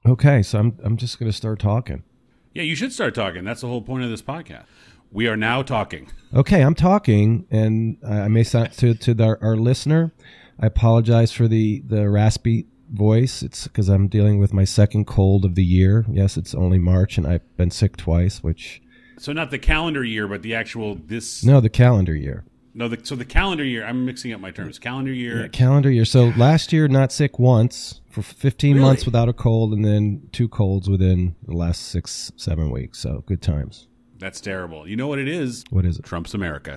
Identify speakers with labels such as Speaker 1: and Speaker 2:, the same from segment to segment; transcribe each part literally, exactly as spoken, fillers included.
Speaker 1: Okay, so I'm I'm just going to start talking.
Speaker 2: Yeah, you should start talking. That's the whole point of this podcast. We are now talking.
Speaker 1: Okay, I'm talking, and I may sound to to the, our listener. I apologize for the the raspy voice. It's because I'm dealing with my second cold of the year. Yes, it's only March, and I've been sick twice. Which
Speaker 2: so not the calendar year, but the actual this.
Speaker 1: No, the calendar year.
Speaker 2: No, the, so the calendar year. I'm mixing up my terms. Calendar year.
Speaker 1: Yeah, calendar year. So last year, not sick once for fifteen
Speaker 2: Really?
Speaker 1: months without a cold, and then two colds within the last six, seven weeks. So good times.
Speaker 2: That's terrible. You know what it is?
Speaker 1: What is it?
Speaker 2: Trump's America.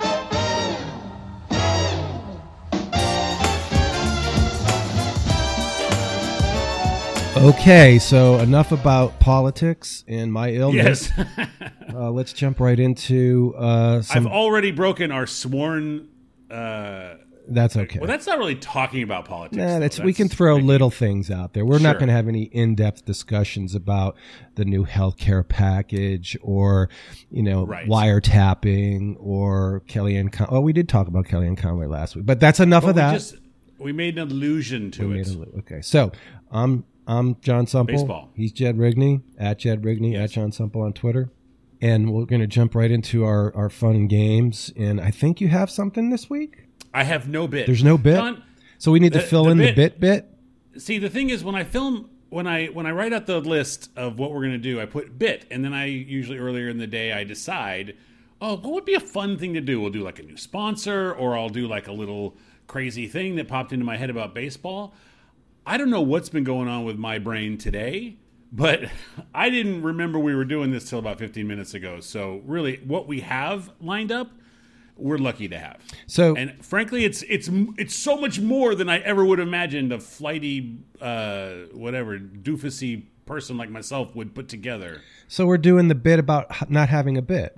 Speaker 1: Okay, so enough about politics and my illness.
Speaker 2: Yes.
Speaker 1: uh, let's jump right into uh, some...
Speaker 2: I've already broken our sworn... Uh,
Speaker 1: that's okay.
Speaker 2: Well, that's not really talking about politics.
Speaker 1: Nah, that's,
Speaker 2: that's
Speaker 1: we can throw
Speaker 2: like,
Speaker 1: little things out there. We're
Speaker 2: sure.
Speaker 1: not going to have any in-depth discussions about the new healthcare package or, you know,
Speaker 2: right.
Speaker 1: wiretapping or Kellyanne Con- Oh, we did talk about Kellyanne Conway last week, but that's enough
Speaker 2: but
Speaker 1: of
Speaker 2: we
Speaker 1: that.
Speaker 2: Just, we made an allusion to
Speaker 1: we
Speaker 2: it.
Speaker 1: Made a, okay, so I'm, I'm John Sumple.
Speaker 2: Baseball.
Speaker 1: He's Jed Rigney, at Jed Rigney, yes. at John Sumple on Twitter. And we're going to jump right into our, our fun and games. And I think you have something this week?
Speaker 2: I have no bit.
Speaker 1: There's no bit?
Speaker 2: John,
Speaker 1: so we need
Speaker 2: the,
Speaker 1: to fill
Speaker 2: the
Speaker 1: in
Speaker 2: bit,
Speaker 1: the bit bit?
Speaker 2: See, the thing is, when I film, when I when I write out the list of what we're going to do, I put bit. And then I usually earlier in the day, I decide, oh, what would be a fun thing to do? We'll do like a new sponsor, or I'll do like a little crazy thing that popped into my head about baseball. I don't know what's been going on with my brain today, but I didn't remember we were doing this till about fifteen minutes ago. So really, what we have lined up, we're lucky to have.
Speaker 1: So,
Speaker 2: and frankly, it's it's it's so much more than I ever would have imagined a flighty, uh, whatever, doofusy person like myself would put together.
Speaker 1: So we're doing the bit about not having a bit.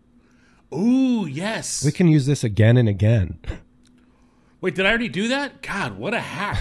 Speaker 2: Ooh, yes.
Speaker 1: We can use this again and again.
Speaker 2: Wait, did I already do that? God, what a hack.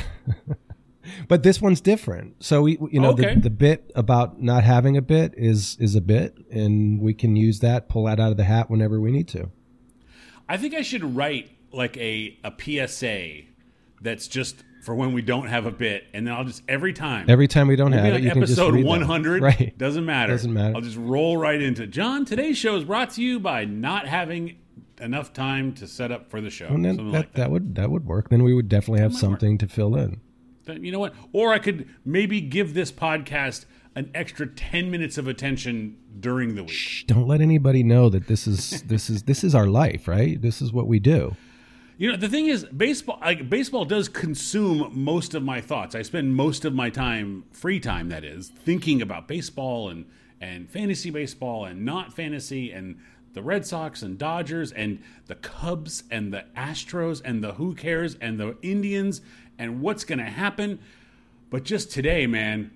Speaker 1: But this one's different. So we, you know,
Speaker 2: okay.
Speaker 1: the, the bit about not having a bit is is a bit, and we can use that, pull that out of the hat whenever we need to.
Speaker 2: I think I should write like a, a P S A that's just for when we don't have a bit, and then I'll just every time.
Speaker 1: Every time we don't
Speaker 2: Maybe
Speaker 1: have
Speaker 2: like
Speaker 1: it, you can just
Speaker 2: episode
Speaker 1: read
Speaker 2: one hundred,
Speaker 1: that. Right?
Speaker 2: Doesn't matter.
Speaker 1: Doesn't matter.
Speaker 2: I'll just roll right into John. Today's show is brought to you by not having enough time to set up for the show.
Speaker 1: Well, then,
Speaker 2: Something
Speaker 1: that,
Speaker 2: like that.
Speaker 1: that would that would work. Then we would definitely have something
Speaker 2: work.
Speaker 1: to fill in.
Speaker 2: You know what? Or I could maybe give this podcast an extra ten minutes of attention during the week.
Speaker 1: Shh, don't let anybody know that this is this is this is our life, right? This is what we do.
Speaker 2: You know, the thing is, baseball like baseball does consume most of my thoughts. I spend most of my time, free time that is, thinking about baseball and and fantasy baseball and not fantasy and the Red Sox and Dodgers and the Cubs and the Astros and the who cares and the Indians and what's going to happen. But just today, man.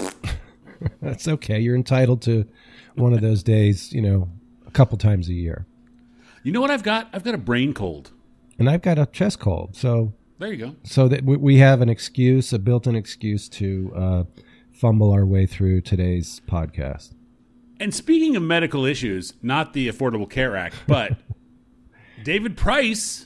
Speaker 1: That's okay. You're entitled to one of those days, you know, a couple times a year.
Speaker 2: You know what I've got? I've got a brain cold.
Speaker 1: And I've got a chest cold. So
Speaker 2: there you go.
Speaker 1: So that we have an excuse, a built-in excuse to uh, fumble our way through today's podcast.
Speaker 2: And speaking of medical issues, not the Affordable Care Act, but David Price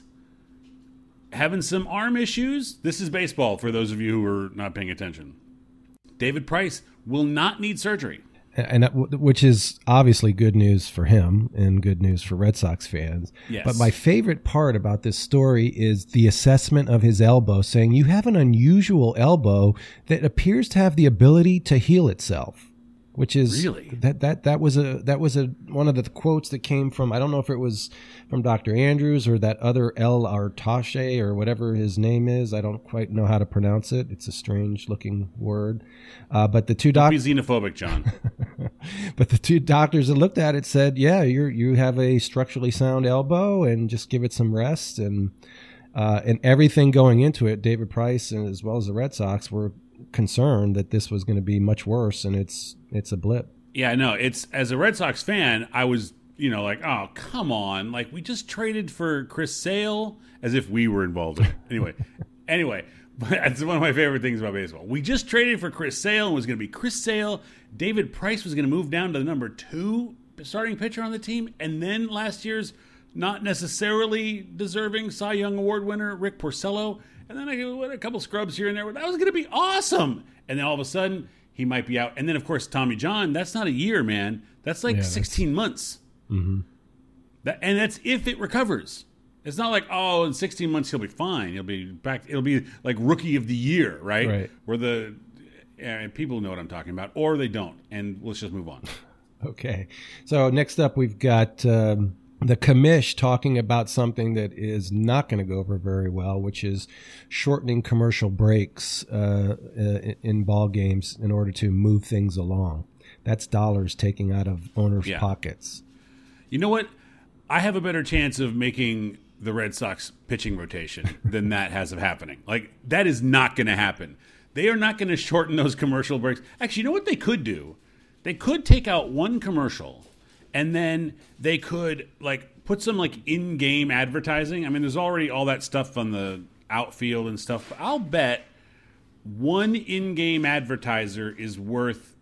Speaker 2: having some arm issues. This is baseball for those of you who are not paying attention. David Price will not need surgery.
Speaker 1: And that, which is obviously good news for him and good news for Red Sox fans.
Speaker 2: Yes.
Speaker 1: But my favorite part about this story is the assessment of his elbow, saying you have an unusual elbow that appears to have the ability to heal itself. Which is
Speaker 2: really
Speaker 1: that that that was a that was a one of the quotes that came from, I don't know if it was from Doctor Andrews or that other El Artache or whatever his name is. I don't quite know how to pronounce it. It's a strange looking word. Uh, but the two doctors
Speaker 2: be xenophobic, John.
Speaker 1: But the two doctors that looked at it said, "Yeah, you you have a structurally sound elbow, and just give it some rest." And uh, and everything going into it, David Price and as well as the Red Sox were concerned that this was going to be much worse, and it's it's a blip.
Speaker 2: Yeah, no, it's as a Red Sox fan, I was, you know, like, oh, come on. Like, we just traded for Chris Sale as if we were involved in it. Anyway, anyway, but that's one of my favorite things about baseball. We just traded for Chris Sale and it was going to be Chris Sale. David Price was going to move down to the number two starting pitcher on the team. And then last year's not necessarily deserving Cy Young Award winner, Rick Porcello. And then I got a couple scrubs here and there. That was going to be awesome. And then all of a sudden, he might be out. And then, of course, Tommy John, that's not a year, man. That's like
Speaker 1: Yeah,
Speaker 2: sixteen
Speaker 1: that's...
Speaker 2: months.
Speaker 1: Mm-hmm.
Speaker 2: That, and that's if it recovers. It's not like, oh, in sixteen months he'll be fine. He'll be back. It'll be like rookie of the year, right?
Speaker 1: Right.
Speaker 2: Where the uh, people know what I'm talking about, or they don't. And let's just move on.
Speaker 1: Okay. So next up, we've got um, the commish talking about something that is not going to go over very well, which is shortening commercial breaks uh, uh, in ball games in order to move things along. That's dollars taking out of owners'
Speaker 2: Yeah.
Speaker 1: pockets.
Speaker 2: You know what? I have a better chance of making the Red Sox pitching rotation than that has of happening. Like, that is not going to happen. They are not going to shorten those commercial breaks. Actually, you know what they could do? They could take out one commercial, and then they could, like, put some, like, in-game advertising. I mean, there's already all that stuff on the outfield and stuff. But I'll bet one in-game advertiser is worth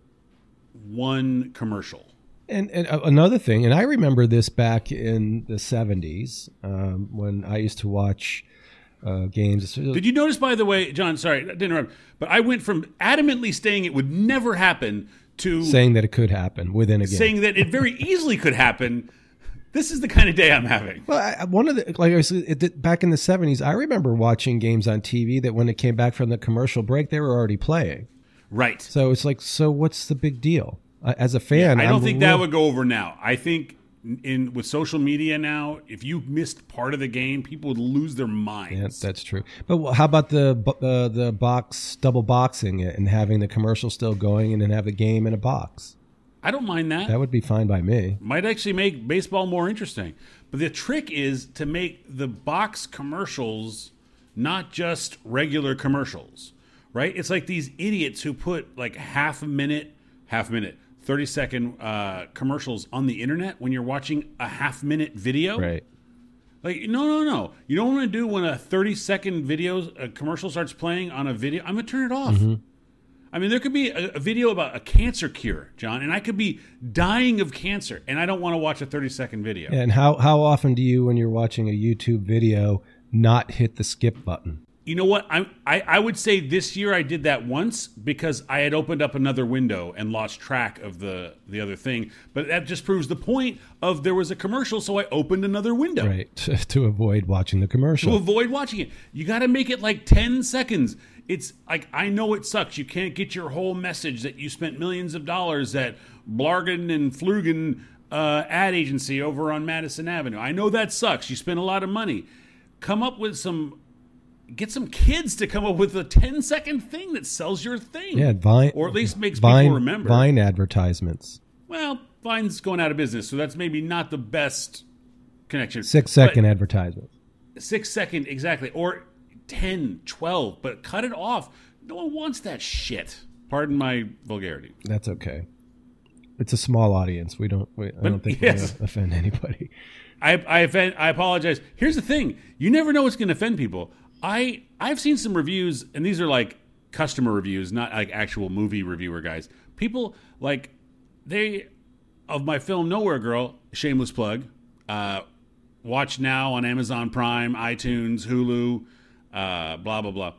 Speaker 2: one commercial.
Speaker 1: And, and another thing, and I remember this back in the seventies um, when I used to watch uh, games.
Speaker 2: Did you notice, by the way, John, sorry, I didn't interrupt, but I went from adamantly saying it would never happen to
Speaker 1: saying that it could happen within a game.
Speaker 2: Saying that it very easily could happen. This is the kind of day I'm having.
Speaker 1: Well, I, one of the, like I said, it, back in the seventies, I remember watching games on T V that when it came back from the commercial break, they were already playing.
Speaker 2: Right.
Speaker 1: So it's like, so what's the big deal? As a fan,
Speaker 2: yeah, I don't
Speaker 1: I'm
Speaker 2: think
Speaker 1: real...
Speaker 2: that would go over now. I think in with social media now, if you missed part of the game, people would lose their minds.
Speaker 1: Yeah, that's true. But how about the uh, the box double boxing it and having the commercial still going and then have the game in a box?
Speaker 2: I don't mind that.
Speaker 1: That would be fine by me.
Speaker 2: Might actually make baseball more interesting. But the trick is to make the box commercials not just regular commercials, right? It's like these idiots who put like half a minute, half a minute. thirty second uh, commercials on the internet when you're watching a half minute video.
Speaker 1: Right.
Speaker 2: Like, no, no, no. You don't want to do when a thirty second video, a commercial starts playing on a video. I'm going to turn it off. Mm-hmm. I mean, there could be a, a video about a cancer cure, John, and I could be dying of cancer, and I don't want to watch a thirty second video.
Speaker 1: And how, how often do you, when you're watching a YouTube video, not hit the skip button?
Speaker 2: You know what? I, I I would say this year I did that once because I had opened up another window and lost track of the, the other thing. But that just proves the point of there was a commercial, so I opened another window.
Speaker 1: Right, to, to avoid watching the commercial.
Speaker 2: To avoid watching it. You got to make it like ten seconds. It's like, I know it sucks. You can't get your whole message that you spent millions of dollars at Blargen and Flugen uh, ad agency over on Madison Avenue. I know that sucks. You spent a lot of money. Come up with some... Get some kids to come up with a ten second thing that sells your thing.
Speaker 1: Yeah, Vine,
Speaker 2: or at least makes
Speaker 1: Vine,
Speaker 2: people remember.
Speaker 1: Vine advertisements.
Speaker 2: Well, Vine's going out of business, so that's maybe not the best connection.
Speaker 1: Six second advertisement.
Speaker 2: Six second, exactly. Or ten, twelve, but cut it off. No one wants that shit. Pardon my vulgarity.
Speaker 1: That's okay. It's a small audience. We don't. We, I
Speaker 2: but,
Speaker 1: don't think
Speaker 2: yes.
Speaker 1: we're gonna offend anybody.
Speaker 2: I I, offend, I apologize. Here's the thing: you never know what's going to offend people. I I've seen some reviews, and these are like customer reviews, not like actual movie reviewer guys. People like they of my film Nowhere Girl, shameless plug. Uh, watch now on Amazon Prime, iTunes, Hulu, uh, blah blah blah.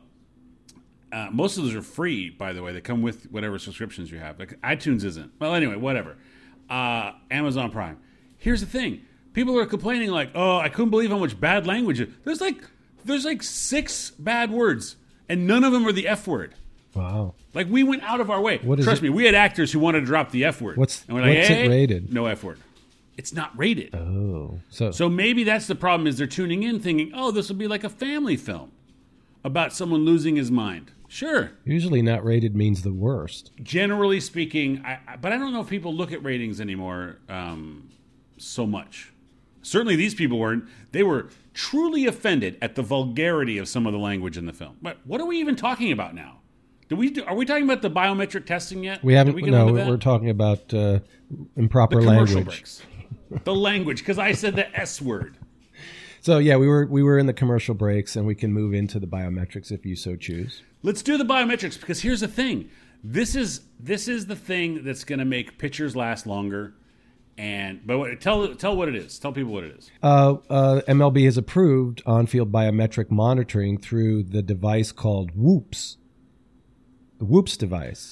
Speaker 2: Uh, most of those are free, by the way. They come with whatever subscriptions you have. Like iTunes isn't. Well, anyway, whatever. Uh, Amazon Prime. Here's the thing: people are complaining like, "Oh, I couldn't believe how much bad language." There's like There's like six bad words, and none of them are the F word.
Speaker 1: Wow.
Speaker 2: Like, we went out of our way.
Speaker 1: What is
Speaker 2: Trust
Speaker 1: it?
Speaker 2: me, we had actors who wanted to drop the F word.
Speaker 1: What's,
Speaker 2: and we're like,
Speaker 1: what's
Speaker 2: hey,
Speaker 1: it rated?
Speaker 2: No F word. It's not rated.
Speaker 1: Oh. So,
Speaker 2: so maybe that's the problem, is they're tuning in thinking, oh, this will be like a family film about someone losing his mind. Sure.
Speaker 1: Usually not rated means the worst.
Speaker 2: Generally speaking, I, I, but I don't know if people look at ratings anymore um, so much. Certainly these people weren't. They were truly offended at the vulgarity of some of the language in the film. But what are we even talking about now? Do we do, are we talking about the biometric testing yet?
Speaker 1: We haven't.
Speaker 2: We
Speaker 1: No, we're talking about uh, improper
Speaker 2: the commercial
Speaker 1: language.
Speaker 2: breaks. The language, because I said the S word.
Speaker 1: So yeah, we were we were in the commercial breaks, and we can move into the biometrics if you so choose.
Speaker 2: Let's do the biometrics, because here's the thing: this is this is the thing that's going to make pitchers last longer. And but what, tell tell what it is. Tell people what it is.
Speaker 1: Uh, uh, M L B has approved on-field biometric monitoring through the device called Whoops, the Whoops device.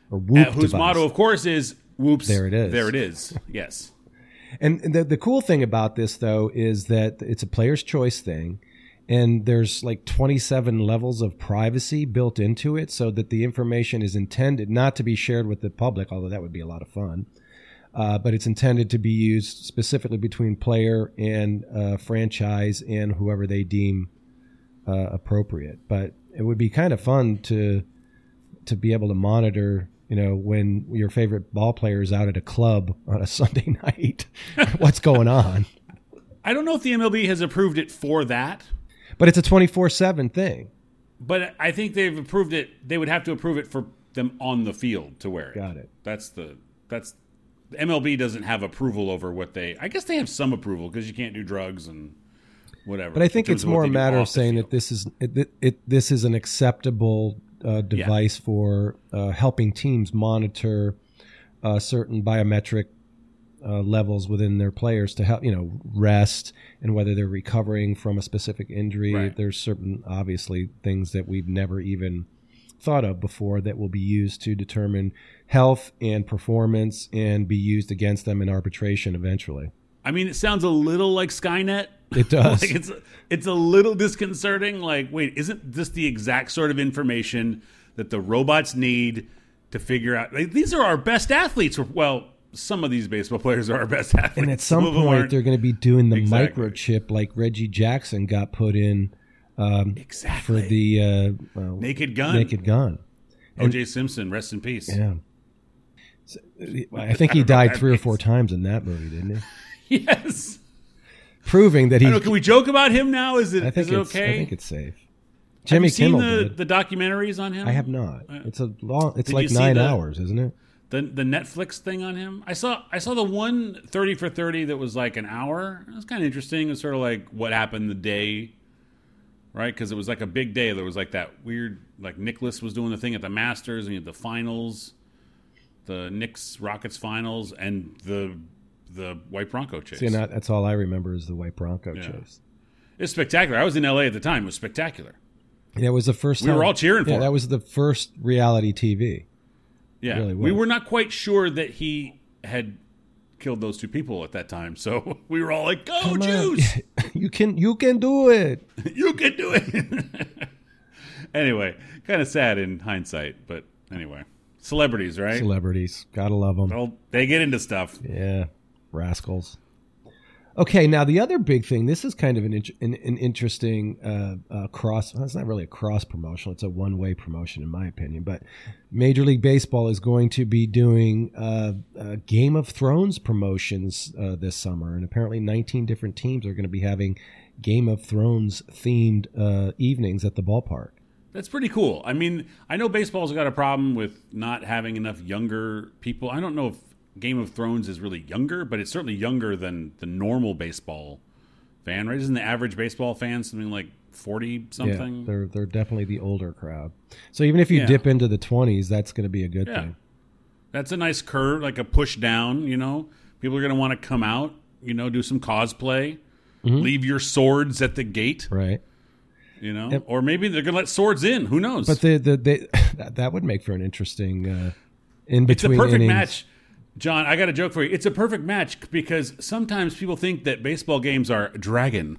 Speaker 1: or Whoop
Speaker 2: Uh, whose
Speaker 1: device.
Speaker 2: motto, of course, is "Whoops."
Speaker 1: There it is.
Speaker 2: There it is. Yes.
Speaker 1: And the the cool thing about this though is that it's a player's choice thing, and there's like twenty-seven levels of privacy built into it, so that the information is intended not to be shared with the public, although that would be a lot of fun. Uh, but it's intended to be used specifically between player and uh, franchise and whoever they deem uh, appropriate. But it would be kind of fun to to be able to monitor, you know, when your favorite ball player is out at a club on a Sunday night, what's going on.
Speaker 2: I don't know if the M L B has approved it for that,
Speaker 1: But it's a twenty-four seven thing.
Speaker 2: but I think they've approved it. They would have to approve it for them on the field to wear it.
Speaker 1: Got it.
Speaker 2: That's the that's the M L B doesn't have approval over what they. I guess they have some approval because you can't do drugs and whatever.
Speaker 1: But I think
Speaker 2: in terms
Speaker 1: it's
Speaker 2: of what
Speaker 1: more a
Speaker 2: they do
Speaker 1: matter of
Speaker 2: off the
Speaker 1: saying
Speaker 2: field.
Speaker 1: that this is it, it, it this is an acceptable uh, device for uh, helping teams monitor uh, certain biometric uh, levels within their players to help, you know, rest and whether they're recovering from a specific injury.
Speaker 2: Right.
Speaker 1: There's certain obviously things that we've never even thought of before that will be used to determine health and performance and be used against them in arbitration eventually.
Speaker 2: I mean, it sounds a little like Skynet.
Speaker 1: It does.
Speaker 2: Like it's it's a little disconcerting. Like, wait, isn't this the exact sort of information that the robots need to figure out? Like, these are our best athletes. Well, some of these baseball players are our best athletes.
Speaker 1: And at some
Speaker 2: of them
Speaker 1: point,
Speaker 2: aren't.
Speaker 1: they're going to be doing the
Speaker 2: Exactly.
Speaker 1: microchip like Reggie Jackson got put in um,
Speaker 2: Exactly.
Speaker 1: for the uh, well,
Speaker 2: Naked Gun.
Speaker 1: Naked Gun.
Speaker 2: O J Simpson, rest in peace.
Speaker 1: Yeah. So, I think he
Speaker 2: I don't know what
Speaker 1: died
Speaker 2: that
Speaker 1: three or
Speaker 2: means.
Speaker 1: four times in that movie, didn't he?
Speaker 2: Yes.
Speaker 1: Proving that
Speaker 2: I
Speaker 1: he.
Speaker 2: don't know, can we joke about him now? Is it,
Speaker 1: I think
Speaker 2: is it
Speaker 1: it's.
Speaker 2: okay?
Speaker 1: I think it's safe.
Speaker 2: Have
Speaker 1: Jimmy
Speaker 2: you seen
Speaker 1: Kimmel
Speaker 2: the,
Speaker 1: did.
Speaker 2: the documentaries on him?
Speaker 1: I have not. It's a long. It's
Speaker 2: Did
Speaker 1: like
Speaker 2: you see
Speaker 1: nine
Speaker 2: the-
Speaker 1: hours, isn't it?
Speaker 2: The the Netflix thing on him. I saw I saw the one thirty for thirty that was like an hour. It was kind of interesting. It was sort of like what happened the day, right? Because it was like a big day. There was like that weird, like Nicholas was doing the thing at the Masters, and you had the finals, the Knicks Rockets finals, and the the White Bronco chase.
Speaker 1: See, and that, that's all I remember is the white Bronco
Speaker 2: Yeah.
Speaker 1: chase.
Speaker 2: It's spectacular. I was in L A at the time. It was spectacular.
Speaker 1: And it was the first.
Speaker 2: We
Speaker 1: time,
Speaker 2: were all cheering for
Speaker 1: Yeah,
Speaker 2: it.
Speaker 1: that was the first reality T V.
Speaker 2: Yeah,
Speaker 1: really
Speaker 2: we
Speaker 1: was.
Speaker 2: were not quite sure that he had killed those two people at that time, so we were all like, "Go,
Speaker 1: Come on.
Speaker 2: Juice!
Speaker 1: You can. You can do it.
Speaker 2: You can do it." Anyway, kind of sad in hindsight, but anyway, celebrities, right?
Speaker 1: Celebrities, gotta love them.
Speaker 2: Well, they get into stuff.
Speaker 1: Yeah, rascals. Okay, now the other big thing. This is kind of an int- an, an interesting uh, uh, cross. Well, it's not really a cross promotion. It's a one way promotion, in my opinion. But Major League Baseball is going to be doing uh, uh, Game of Thrones promotions uh, this summer, and apparently nineteen different teams are going to be having Game of Thrones themed uh, evenings at the ballpark.
Speaker 2: That's pretty cool. I mean, I know baseball's got a problem with not having enough younger people. I don't know if Game of Thrones is really younger, but it's certainly younger than the normal baseball fan, right? Isn't the average baseball fan something like forty something?
Speaker 1: Yeah, they're they're definitely the older crowd. So even if you
Speaker 2: Yeah.
Speaker 1: dip into the twenties, that's going to be a good
Speaker 2: Yeah.
Speaker 1: thing.
Speaker 2: That's a nice curve, like a push down, you know? People are going to want to come out, you know, do some cosplay, leave your swords at the gate,
Speaker 1: Right.
Speaker 2: you know? Or maybe they're going to let swords in. Who knows?
Speaker 1: But the the they, that, that would make for an interesting uh, in
Speaker 2: It's a
Speaker 1: between
Speaker 2: perfect
Speaker 1: innings.
Speaker 2: match. John, I got a joke for you. It's a perfect match because sometimes people think that baseball games are dragon.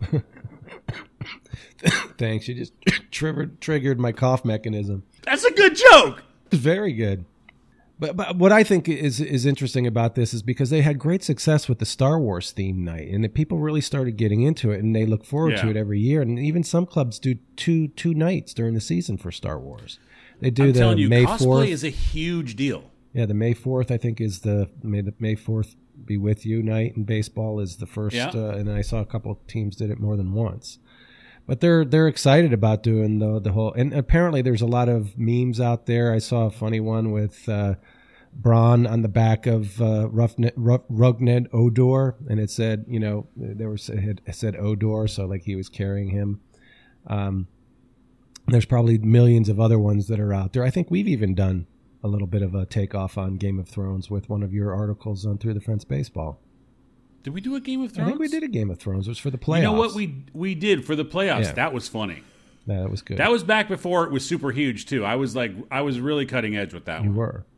Speaker 1: Thanks. You just triggered triggered my cough mechanism.
Speaker 2: That's a good joke.
Speaker 1: Very good. But, but what I think is is interesting about this is because they had great success with the Star Wars theme night, and the people really started getting into it, and they look forward to
Speaker 2: Yeah.
Speaker 1: it every year. And even some clubs do two two nights during the season for Star Wars. They do
Speaker 2: I'm
Speaker 1: the
Speaker 2: telling you,
Speaker 1: May
Speaker 2: cosplay
Speaker 1: fourth.
Speaker 2: is a huge deal.
Speaker 1: Yeah, the May fourth, I think, is the May the May fourth be with you night in baseball is the first,
Speaker 2: Yeah.
Speaker 1: uh, and I saw a couple of teams did it more than once. But they're they're excited about doing the the whole, and apparently there's a lot of memes out there. I saw a funny one with uh, Braun on the back of uh, Roughnet, Rough, Rugned Odor, and it said, you know, there was it had- it said Odor, so like he was carrying him. Um, there's probably millions of other ones that are out there. I think we've even done a little bit of a takeoff on Game of Thrones with one of your articles on Through the Fence Baseball.
Speaker 2: Did we do a Game of Thrones?
Speaker 1: I think we did a Game of Thrones. It was for the playoffs.
Speaker 2: You know what we we did for the playoffs?
Speaker 1: Yeah.
Speaker 2: That was funny.
Speaker 1: Yeah, that was good.
Speaker 2: That was back before it was super huge too. I was like, I was really cutting edge with that
Speaker 1: you
Speaker 2: one.
Speaker 1: were.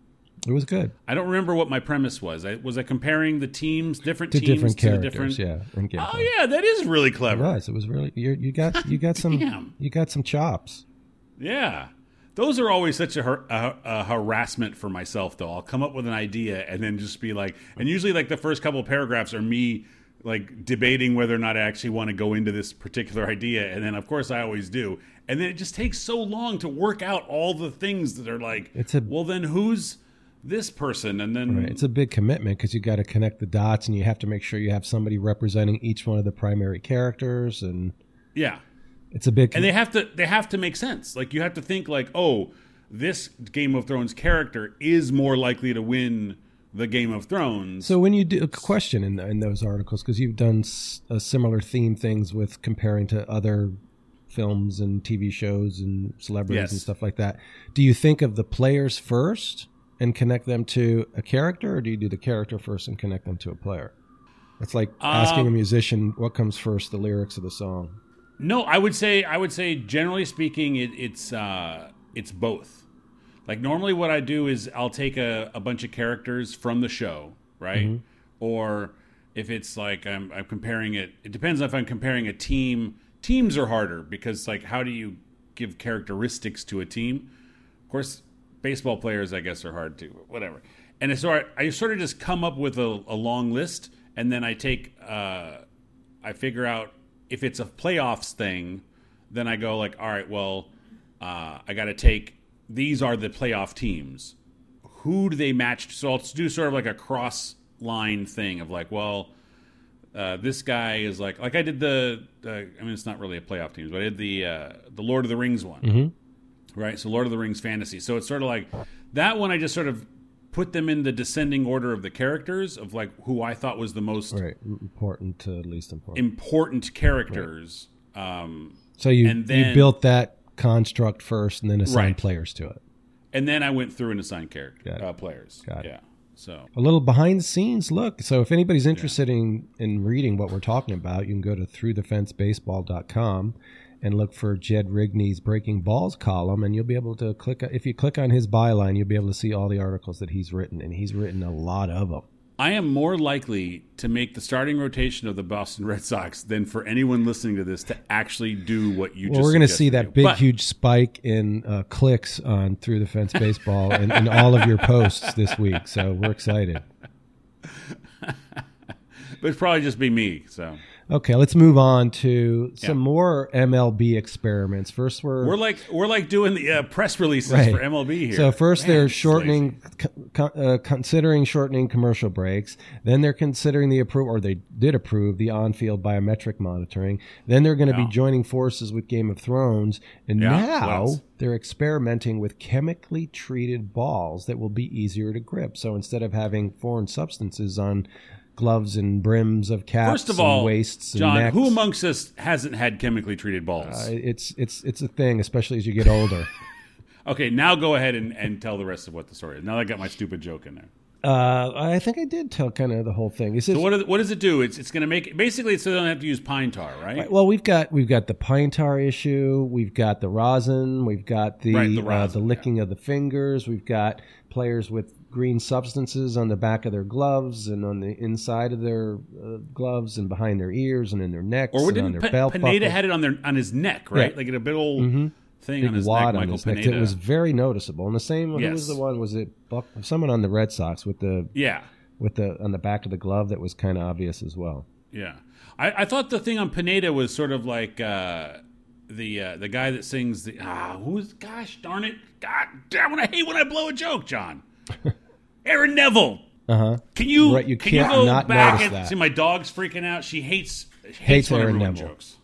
Speaker 1: It was good.
Speaker 2: I don't remember what my premise was. I, was I comparing the teams, different
Speaker 1: To
Speaker 2: teams
Speaker 1: different
Speaker 2: to the
Speaker 1: characters,
Speaker 2: different?
Speaker 1: yeah. in gameplay.
Speaker 2: Oh yeah, that is really
Speaker 1: It
Speaker 2: clever.
Speaker 1: was. It was really. You you got you got some
Speaker 2: Damn.
Speaker 1: you got some chops.
Speaker 2: Yeah. Those are always such a, har- a, a harassment for myself, though. I'll come up with an idea and then just be like, and usually like the first couple of paragraphs are me like debating whether or not I actually want to go into this particular idea. And then of course I always do. And then it just takes so long to work out all the things that are like,
Speaker 1: It's a-
Speaker 2: well, then who's this person? And then
Speaker 1: Right. It's a big commitment because you got to connect the dots and you have to make sure you have somebody representing each one of the primary characters, and
Speaker 2: yeah.
Speaker 1: it's a big.
Speaker 2: And they have to they have to make sense. Like you have to think like, oh, this Game of Thrones character is more likely to win the Game of Thrones.
Speaker 1: So when you do a question in in those articles, because you've done s- a similar theme things with comparing to other films and T V shows and celebrities
Speaker 2: Yes.
Speaker 1: and stuff like that, do you think of the players first and connect them to a character, or do you do the character first and connect them to a player? It's like asking a
Speaker 2: Um,
Speaker 1: musician what comes first, the lyrics of the song.
Speaker 2: No, I would say I would say generally speaking, it, it's uh, it's both. Like normally, what I do is I'll take a, a bunch of characters from the show, right?
Speaker 1: Mm-hmm.
Speaker 2: Or if it's like I'm, I'm comparing it, it depends if I'm comparing a team. Teams are harder because like how do you give characteristics to a team? Of course, baseball players I guess are hard too. Whatever. And so I, I sort of just come up with a, a long list, and then I take uh, I figure out. If it's a playoffs thing, then I go like, all right, well, uh, I got to take, these are the playoff teams. Who do they match? So I'll do sort of like a cross line thing of like, well, uh, this guy is like, like I did the, uh, I mean, it's not really a playoff team, but I did the, uh, the Lord of the Rings one,
Speaker 1: Mm-hmm.
Speaker 2: right? So Lord of the Rings fantasy. So it's sort of like that one. I just sort of put them in the descending order of the characters of like who I thought was the most
Speaker 1: Right, important to least important.
Speaker 2: important characters. Um,
Speaker 1: So you
Speaker 2: and then-
Speaker 1: you built that construct first and then assigned
Speaker 2: Right.
Speaker 1: players to it.
Speaker 2: and then I went through and assigned character
Speaker 1: Got it.
Speaker 2: uh, players.
Speaker 1: Got it.
Speaker 2: Yeah. So
Speaker 1: A little behind the scenes look. So if anybody's interested in, in reading what we're talking about, you can go to through the fence baseball dot com and look for Jed Rigney's Breaking Balls column, and you'll be able to click. If you click on his byline, you'll be able to see all the articles that he's written, and he's written a lot of them.
Speaker 2: I am more likely to make the starting rotation of the Boston Red Sox than for anyone listening to this to actually do what you
Speaker 1: Well,
Speaker 2: just
Speaker 1: we're going to
Speaker 2: suggested
Speaker 1: see
Speaker 2: to
Speaker 1: that
Speaker 2: do.
Speaker 1: big,
Speaker 2: But-
Speaker 1: huge spike in uh, clicks on Through the Fence Baseball and, and all of your posts this week. So we're excited.
Speaker 2: But it'd probably just be me. So
Speaker 1: Okay, let's move on to some
Speaker 2: Yeah.
Speaker 1: more M L B experiments. First, we're
Speaker 2: we're like we're like doing the uh, press releases
Speaker 1: Right.
Speaker 2: for M L B here.
Speaker 1: So first
Speaker 2: Man,
Speaker 1: they're
Speaker 2: it's
Speaker 1: shortening, co- uh, considering shortening commercial breaks. Then they're considering the approve, or they did approve the on-field biometric monitoring. Then they're going to
Speaker 2: Yeah.
Speaker 1: be joining forces with Game of Thrones, and
Speaker 2: Yeah,
Speaker 1: now
Speaker 2: what else?
Speaker 1: they're experimenting with chemically treated balls that will be easier to grip. So instead of having foreign substances on gloves and brims of caps
Speaker 2: First of all,
Speaker 1: and waists and
Speaker 2: John,
Speaker 1: necks,
Speaker 2: who amongst us hasn't had chemically treated balls?
Speaker 1: uh, it's it's it's a thing, especially as you get older.
Speaker 2: Okay, now go ahead and, and tell the rest of what the story is. Now that I got my stupid joke in there.
Speaker 1: uh, I think I did tell kind of the whole thing. It's
Speaker 2: So
Speaker 1: just-
Speaker 2: what, is, what does it do? It's it's going to make basically it's so they don't have to use pine tar, right?
Speaker 1: Right, well, we've got we've got the pine tar issue, we've got the rosin, we've got the
Speaker 2: Right, the
Speaker 1: uh,
Speaker 2: rosin,
Speaker 1: the licking of the fingers, we've got players with green substances on the back of their gloves and on the inside of their uh, gloves and behind their ears and in their necks
Speaker 2: Or
Speaker 1: and
Speaker 2: didn't
Speaker 1: on their
Speaker 2: P-
Speaker 1: belt
Speaker 2: Pineda
Speaker 1: buckle.
Speaker 2: had it on their on his neck, right?
Speaker 1: Yeah.
Speaker 2: Like in a big old thing
Speaker 1: Big
Speaker 2: on his
Speaker 1: wad
Speaker 2: neck.
Speaker 1: on
Speaker 2: Michael
Speaker 1: his neck.
Speaker 2: Pineda.
Speaker 1: It was very noticeable. And the same, who
Speaker 2: Yes.
Speaker 1: was the one? Was it Buck, someone on the Red Sox with the
Speaker 2: yeah,
Speaker 1: with the on the back of the glove that was kind of obvious as well.
Speaker 2: yeah. I, I thought the thing on Pineda was sort of like uh, the uh, the guy that sings the ah who's gosh darn it God damn it I hate when I blow a joke, John. Aaron Neville.
Speaker 1: Uh huh.
Speaker 2: Can you
Speaker 1: Right, you
Speaker 2: can
Speaker 1: can't
Speaker 2: you go
Speaker 1: not
Speaker 2: back
Speaker 1: notice
Speaker 2: and
Speaker 1: that.
Speaker 2: see my dog's freaking out? She hates hates,
Speaker 1: Hates
Speaker 2: when I
Speaker 1: Aaron
Speaker 2: ruin
Speaker 1: Neville.
Speaker 2: jokes.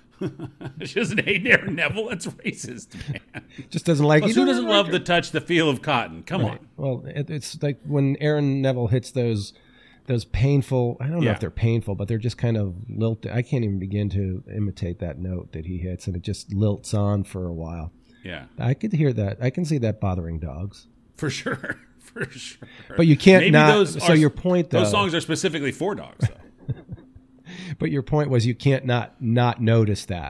Speaker 2: She doesn't hate Aaron Neville. That's racist, man.
Speaker 1: Just doesn't like.
Speaker 2: Plus,
Speaker 1: you
Speaker 2: who
Speaker 1: don't
Speaker 2: doesn't
Speaker 1: like
Speaker 2: love
Speaker 1: her.
Speaker 2: the touch, the feel of cotton? Come
Speaker 1: Right.
Speaker 2: on.
Speaker 1: Well, it, it's like when Aaron Neville hits those those painful. I don't know
Speaker 2: Yeah.
Speaker 1: if they're painful, but they're just kind of lilt. I can't even begin to imitate that note that he hits, and it just lilts on for a while.
Speaker 2: Yeah,
Speaker 1: I could hear that. I can see that bothering dogs.
Speaker 2: for sure, for sure.
Speaker 1: But you can't
Speaker 2: Maybe
Speaker 1: not.
Speaker 2: those
Speaker 1: So
Speaker 2: are-
Speaker 1: your point, though.
Speaker 2: Those songs are specifically for dogs, though.
Speaker 1: But your point was you can't not not notice that.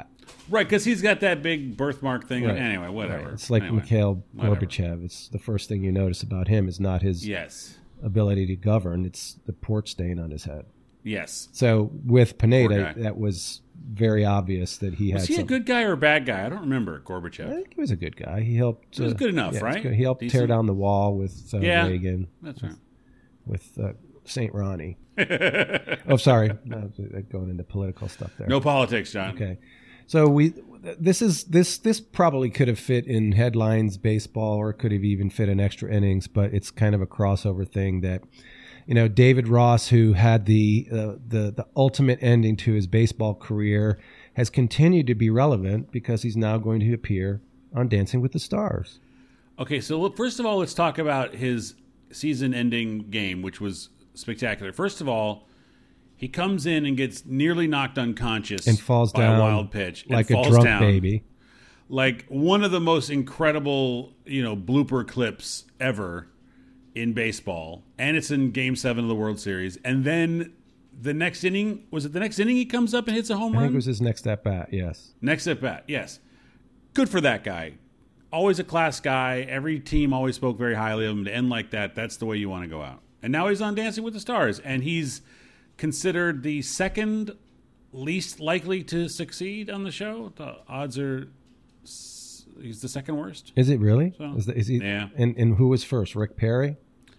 Speaker 2: Right, because he's got that big birthmark thing.
Speaker 1: Right.
Speaker 2: Anyway, whatever.
Speaker 1: Right. It's like
Speaker 2: anyway,
Speaker 1: Mikhail
Speaker 2: whatever.
Speaker 1: Gorbachev. It's the first thing you notice about him is not his
Speaker 2: Yes.
Speaker 1: ability to govern. It's the port stain on his head.
Speaker 2: Yes.
Speaker 1: So with
Speaker 2: Poor
Speaker 1: Pineda,
Speaker 2: guy.
Speaker 1: that was very obvious that he
Speaker 2: Was
Speaker 1: had
Speaker 2: he a
Speaker 1: some-
Speaker 2: good guy or a bad guy? I don't remember
Speaker 1: I
Speaker 2: Gorbachev.
Speaker 1: think he was a good guy. He helped.
Speaker 2: He was
Speaker 1: uh,
Speaker 2: good enough,
Speaker 1: yeah, he was
Speaker 2: right?
Speaker 1: good. He helped tear
Speaker 2: Decent.
Speaker 1: down the wall with uh,
Speaker 2: Yeah.
Speaker 1: Reagan,
Speaker 2: That's right.
Speaker 1: with uh, Saint Ronnie. Oh, sorry, no, going into political stuff there.
Speaker 2: No politics, John.
Speaker 1: Okay, so we this is this this probably could have fit in headlines baseball, or it could have even fit in extra innings, but it's kind of a crossover thing that. You know, David Ross, who had the uh, the the ultimate ending to his baseball career, has continued to be relevant because he's now going to appear on Dancing with the Stars.
Speaker 2: Okay, so look, first of all, let's talk about his season-ending game, which was spectacular. First of all, he comes in and gets nearly knocked unconscious
Speaker 1: And falls
Speaker 2: by
Speaker 1: down
Speaker 2: a wild pitch, and
Speaker 1: like a
Speaker 2: falls
Speaker 1: drunk
Speaker 2: down.
Speaker 1: baby.
Speaker 2: Like one of the most incredible, you know, blooper clips ever in baseball, and it's in Game Seven of the World Series. And then the next inning, was it the next inning he comes up and hits a home
Speaker 1: I
Speaker 2: run?
Speaker 1: think it was his next at bat. Yes.
Speaker 2: Next at bat, yes. Good for that guy. Always a class guy. Every team always spoke very highly of him. To end like that, that's the way you want to go out. And now he's on Dancing with the Stars, and he's considered the second least likely to succeed on the show. The odds are he's the second worst.
Speaker 1: Is it really?
Speaker 2: So,
Speaker 1: is, the, is he?
Speaker 2: yeah.
Speaker 1: And and who was first? Rick Perry.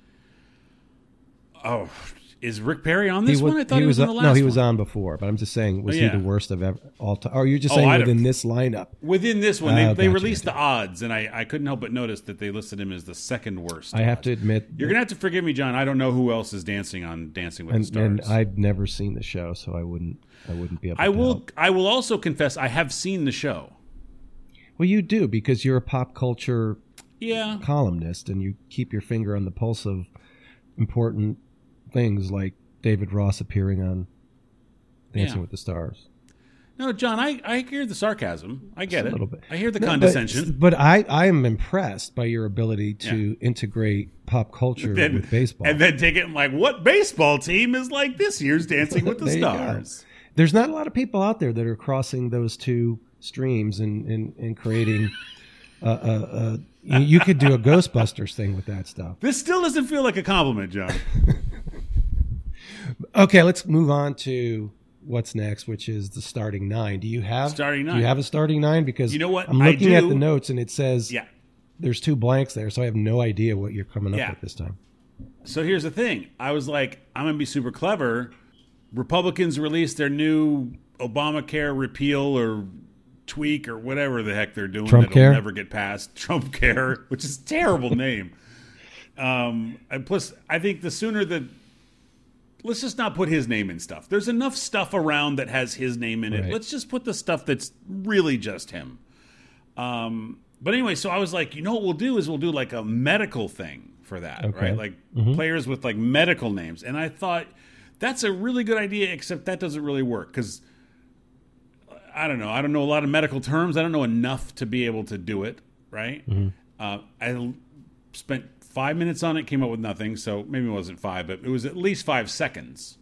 Speaker 2: Oh, is Rick Perry on this
Speaker 1: he was,
Speaker 2: one? I thought he, was,
Speaker 1: on,
Speaker 2: in the last
Speaker 1: No, he was
Speaker 2: one.
Speaker 1: on before. But I'm just saying, was
Speaker 2: Oh,
Speaker 1: he
Speaker 2: yeah.
Speaker 1: the worst of ever, all time? Or you're just
Speaker 2: Oh,
Speaker 1: saying
Speaker 2: I
Speaker 1: within
Speaker 2: don't-
Speaker 1: this lineup?
Speaker 2: Within this one,
Speaker 1: Oh,
Speaker 2: they, they
Speaker 1: gotcha,
Speaker 2: released
Speaker 1: gotcha.
Speaker 2: the odds, and I, I couldn't help but notice that they listed him as the second worst.
Speaker 1: I have
Speaker 2: odds.
Speaker 1: to admit,
Speaker 2: You're gonna have to forgive me, John. I don't know who else is dancing on Dancing with
Speaker 1: and,
Speaker 2: the Stars.
Speaker 1: and I've never seen the show, so I wouldn't. I wouldn't be able.
Speaker 2: I
Speaker 1: to
Speaker 2: will.
Speaker 1: help.
Speaker 2: I will also confess I have seen the show.
Speaker 1: Well, you do because you're a pop culture
Speaker 2: Yeah,
Speaker 1: columnist, and you keep your finger on the pulse of important things like David Ross appearing on Dancing
Speaker 2: Yeah.
Speaker 1: with the Stars.
Speaker 2: no, John. I, I hear the sarcasm. I get
Speaker 1: Just a
Speaker 2: it.
Speaker 1: little bit.
Speaker 2: I hear the
Speaker 1: No,
Speaker 2: condescension.
Speaker 1: But, but I, I am impressed by your ability to integrate pop culture
Speaker 2: Then-
Speaker 1: with baseball.
Speaker 2: and then take it like, what baseball team is like this year's Dancing with the
Speaker 1: There you go.
Speaker 2: Stars?
Speaker 1: There's not a lot of people out there that are crossing those two streams and, and, and creating. Uh, uh, uh, you, you could do a Ghostbusters thing with that stuff.
Speaker 2: This still doesn't feel like a compliment, John.
Speaker 1: Okay, let's move on to what's next, which is the starting nine. Do you have
Speaker 2: Starting
Speaker 1: Do
Speaker 2: nine.
Speaker 1: you have a starting nine? Because
Speaker 2: You know what?
Speaker 1: I'm
Speaker 2: I
Speaker 1: looking at
Speaker 2: do.
Speaker 1: the notes and it says
Speaker 2: Yeah.
Speaker 1: there's two blanks there, so I have no idea what you're coming up
Speaker 2: Yeah.
Speaker 1: with this time.
Speaker 2: So here's the thing. I was like, I'm going to be super clever. Republicans released their new Obamacare repeal or tweak or whatever the heck they're doing
Speaker 1: Trump
Speaker 2: that'll
Speaker 1: Care?
Speaker 2: never get passed. Trump Care, which is a terrible name. Um, and plus, I think the sooner that let's just not put his name in stuff. There's enough stuff around that has his name in it.
Speaker 1: Right.
Speaker 2: Let's just put the stuff that's really just him. Um, but anyway, so I was like, you know what we'll do is we'll do like a medical thing for that,
Speaker 1: Okay.
Speaker 2: right? Like players with like medical names. And I thought that's a really good idea, except that doesn't really work because I don't know. I don't know a lot of medical terms. I don't know enough to be able to do it, right? Uh, I l- spent five minutes on it, came up with nothing. So maybe it wasn't five, but it was at least five seconds.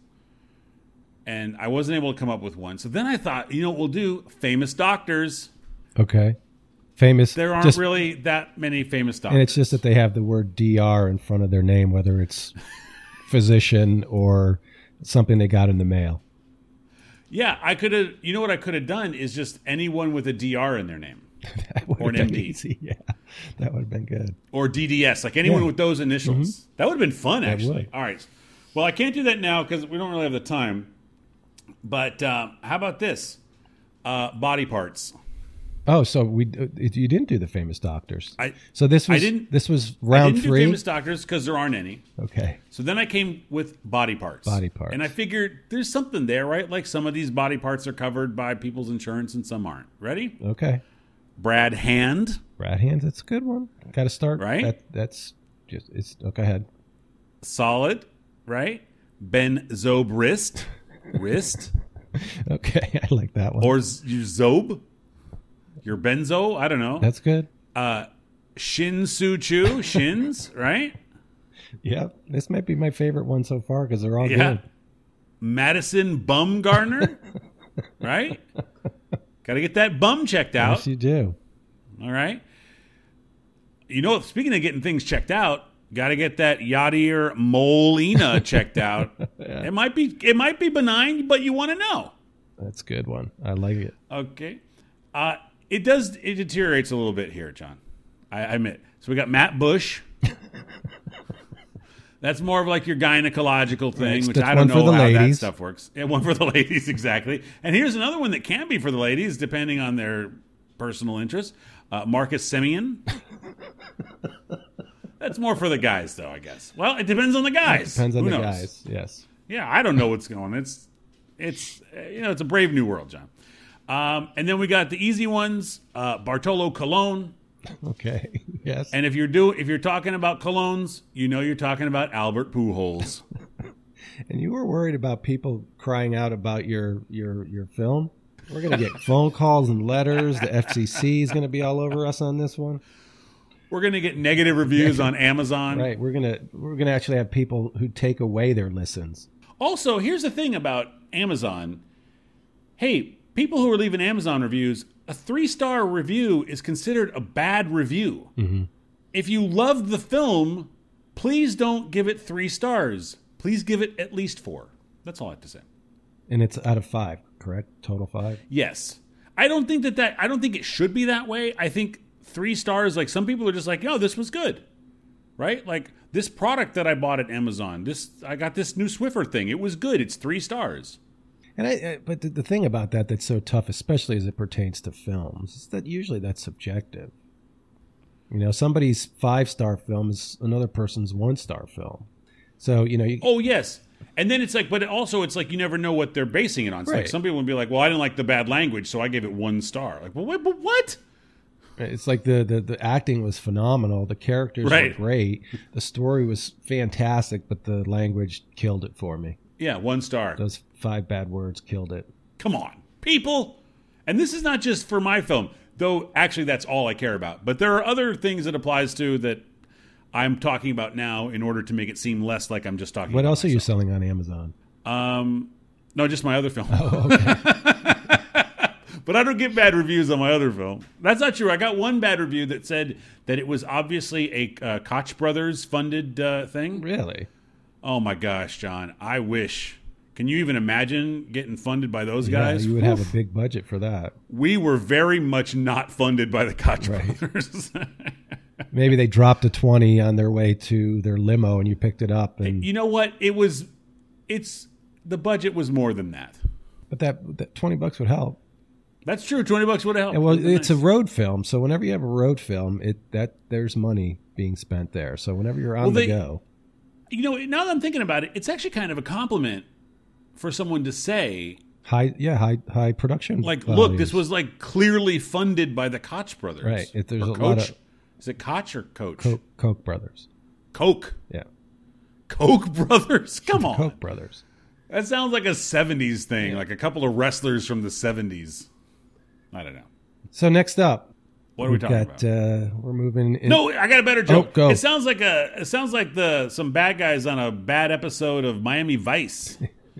Speaker 2: And I wasn't able to come up with one. So then I thought, you know what we'll do? Famous doctors.
Speaker 1: Okay. Famous.
Speaker 2: There aren't
Speaker 1: just,
Speaker 2: really that many famous doctors.
Speaker 1: and it's just that they have the word D R in front of their name, whether it's physician or something they got in the mail.
Speaker 2: Yeah, I could have. You know what I could have done is just anyone with a D R in their name,
Speaker 1: That would
Speaker 2: Or
Speaker 1: have
Speaker 2: an
Speaker 1: been
Speaker 2: M D.
Speaker 1: easy. Yeah, that would have been good.
Speaker 2: or D D S, like anyone
Speaker 1: Yeah.
Speaker 2: with those initials. That would have been fun, actually.
Speaker 1: would.
Speaker 2: All right. Well, I can't do that now because we don't really have the time. But uh, how about this? Uh, body parts.
Speaker 1: Oh, so we uh, you didn't do the famous doctors.
Speaker 2: I
Speaker 1: so this was
Speaker 2: I didn't-
Speaker 1: this was
Speaker 2: I
Speaker 1: round
Speaker 2: didn't
Speaker 1: three.
Speaker 2: do famous doctors because there aren't any.
Speaker 1: Okay.
Speaker 2: So then I came with body parts.
Speaker 1: Body parts.
Speaker 2: And I figured there's something there, right? Like some of these body parts are covered by people's insurance and some aren't. Ready?
Speaker 1: Okay.
Speaker 2: Brad Hand.
Speaker 1: Brad Hands, that's a good one. Got to start
Speaker 2: Right?
Speaker 1: That, that's just it's. Oh, go ahead.
Speaker 2: Solid. Right? Ben Zob Wrist. Wrist.
Speaker 1: Okay, I like that one.
Speaker 2: Or z- you Zob. Your benzo. I don't know.
Speaker 1: That's good.
Speaker 2: Uh, Shin Su Chu. Shins. Right?
Speaker 1: Yep, this might be my favorite one so far because they're all
Speaker 2: Yeah.
Speaker 1: good.
Speaker 2: Madison Bumgarner. Right? Got to get that bum checked out.
Speaker 1: Yes, you do.
Speaker 2: All right. You know, speaking of getting things checked out, got to get that Yadier Molina checked out. Yeah. It might be it might be benign, but you want to know.
Speaker 1: That's a good one. I like it.
Speaker 2: Okay. Uh, it does it deteriorates a little bit here, John. I, I admit. So we got Matt Bush. That's more of like your gynecological thing,
Speaker 1: right,
Speaker 2: which I don't know
Speaker 1: how
Speaker 2: ladies. that stuff works. Yeah, one for the ladies, exactly. And here's another one that can be for the ladies, depending on their personal interests. Uh, Marcus Semien. That's more for the guys, though, I guess. Well, it depends on the guys.
Speaker 1: It depends on
Speaker 2: Who
Speaker 1: the
Speaker 2: knows?
Speaker 1: guys, yes.
Speaker 2: Yeah, I don't know what's going on. It's, it's uh, you know, it's a brave new world, John. Um, and then we got the easy ones, uh, Bartolo Colon.
Speaker 1: Okay. Yes.
Speaker 2: And if you're do if you're talking about colognes, you know you're talking about Albert Pujols.
Speaker 1: And you were worried about people crying out about your your your film? We're going to get phone calls and letters. The F C C is going to be all over us on this one.
Speaker 2: We're going to get negative reviews on Amazon.
Speaker 1: Right. We're going to we're going to actually have people who take away their listens.
Speaker 2: Also, here's the thing about Amazon. Hey, people who are leaving Amazon reviews, a three-star review is considered a bad review.
Speaker 1: Mm-hmm.
Speaker 2: If you loved the film, please don't give it three stars. Please give it at least four. That's all I have to say.
Speaker 1: And it's out of five, correct? Total five?
Speaker 2: Yes. I don't think that, that I don't think it should be that way. I think three stars, like some people are just like, yo, this was good. Right? Like this product that I bought at Amazon, this I got this new Swiffer thing. It was good. It's three stars.
Speaker 1: And I, I, but the, the thing about that that's so tough, especially as it pertains to films, is that usually that's subjective. You know, somebody's five-star film is another person's one-star film. So, you know, you,
Speaker 2: oh yes, and then it's like, but also it's like you never know what they're basing it on. It's
Speaker 1: right.
Speaker 2: Like some people would be like, "Well, I didn't like the bad language, so I gave it one star." Like, well, wait, but what?
Speaker 1: It's like the, the, the acting was phenomenal, the characters
Speaker 2: right.
Speaker 1: were great, the story was fantastic, but the language killed it for me.
Speaker 2: Yeah, one star.
Speaker 1: Those five bad words killed it.
Speaker 2: Come on, people. And this is not just for my film, though actually that's all I care about. But there are other things it applies to that I'm talking about now in order to make it seem less like I'm just talking
Speaker 1: what
Speaker 2: about
Speaker 1: else
Speaker 2: myself.
Speaker 1: are you selling on Amazon?
Speaker 2: Um, no, just my other film.
Speaker 1: Oh, okay.
Speaker 2: But I don't get bad reviews on my other film. That's not true. I got one bad review that said that it was obviously a uh, Koch brothers funded uh, thing.
Speaker 1: Really?
Speaker 2: Oh my gosh, John! I wish. Can you even imagine getting funded by those guys?
Speaker 1: Yeah, you would
Speaker 2: Oof.
Speaker 1: have a big budget for that.
Speaker 2: We were very much not funded by the Koch
Speaker 1: right.
Speaker 2: brothers.
Speaker 1: Maybe they dropped a twenty on their way to their limo, and you picked it up. And
Speaker 2: you know what? It was. It's the budget was more than that.
Speaker 1: But that, that twenty bucks would help.
Speaker 2: That's true. Twenty bucks would help.
Speaker 1: And well, it's
Speaker 2: nice.
Speaker 1: a road film, so whenever you have a road film, it that there's money being spent there. So whenever you're on
Speaker 2: well,
Speaker 1: the
Speaker 2: they,
Speaker 1: go,
Speaker 2: you know, now that I'm thinking about it, it's actually kind of a compliment for someone to say,
Speaker 1: high, yeah, high, high production.
Speaker 2: like,
Speaker 1: values.
Speaker 2: look, this was like clearly funded by the Koch brothers,
Speaker 1: right? If there's
Speaker 2: or
Speaker 1: a
Speaker 2: Coach.
Speaker 1: lot of
Speaker 2: Is it Koch or Coach?
Speaker 1: Coke, Koch brothers.
Speaker 2: Coke.
Speaker 1: Yeah,
Speaker 2: Koch brothers. Come on,
Speaker 1: Koch brothers.
Speaker 2: That sounds like a seventies thing, yeah. Like a couple of wrestlers from the seventies. I don't know.
Speaker 1: So next up,
Speaker 2: what are we talking
Speaker 1: got,
Speaker 2: about?
Speaker 1: Uh, we're moving. In-
Speaker 2: no, I got a better joke.
Speaker 1: Oh, go.
Speaker 2: It sounds like a. It sounds like the some bad guys on a bad episode of Miami Vice.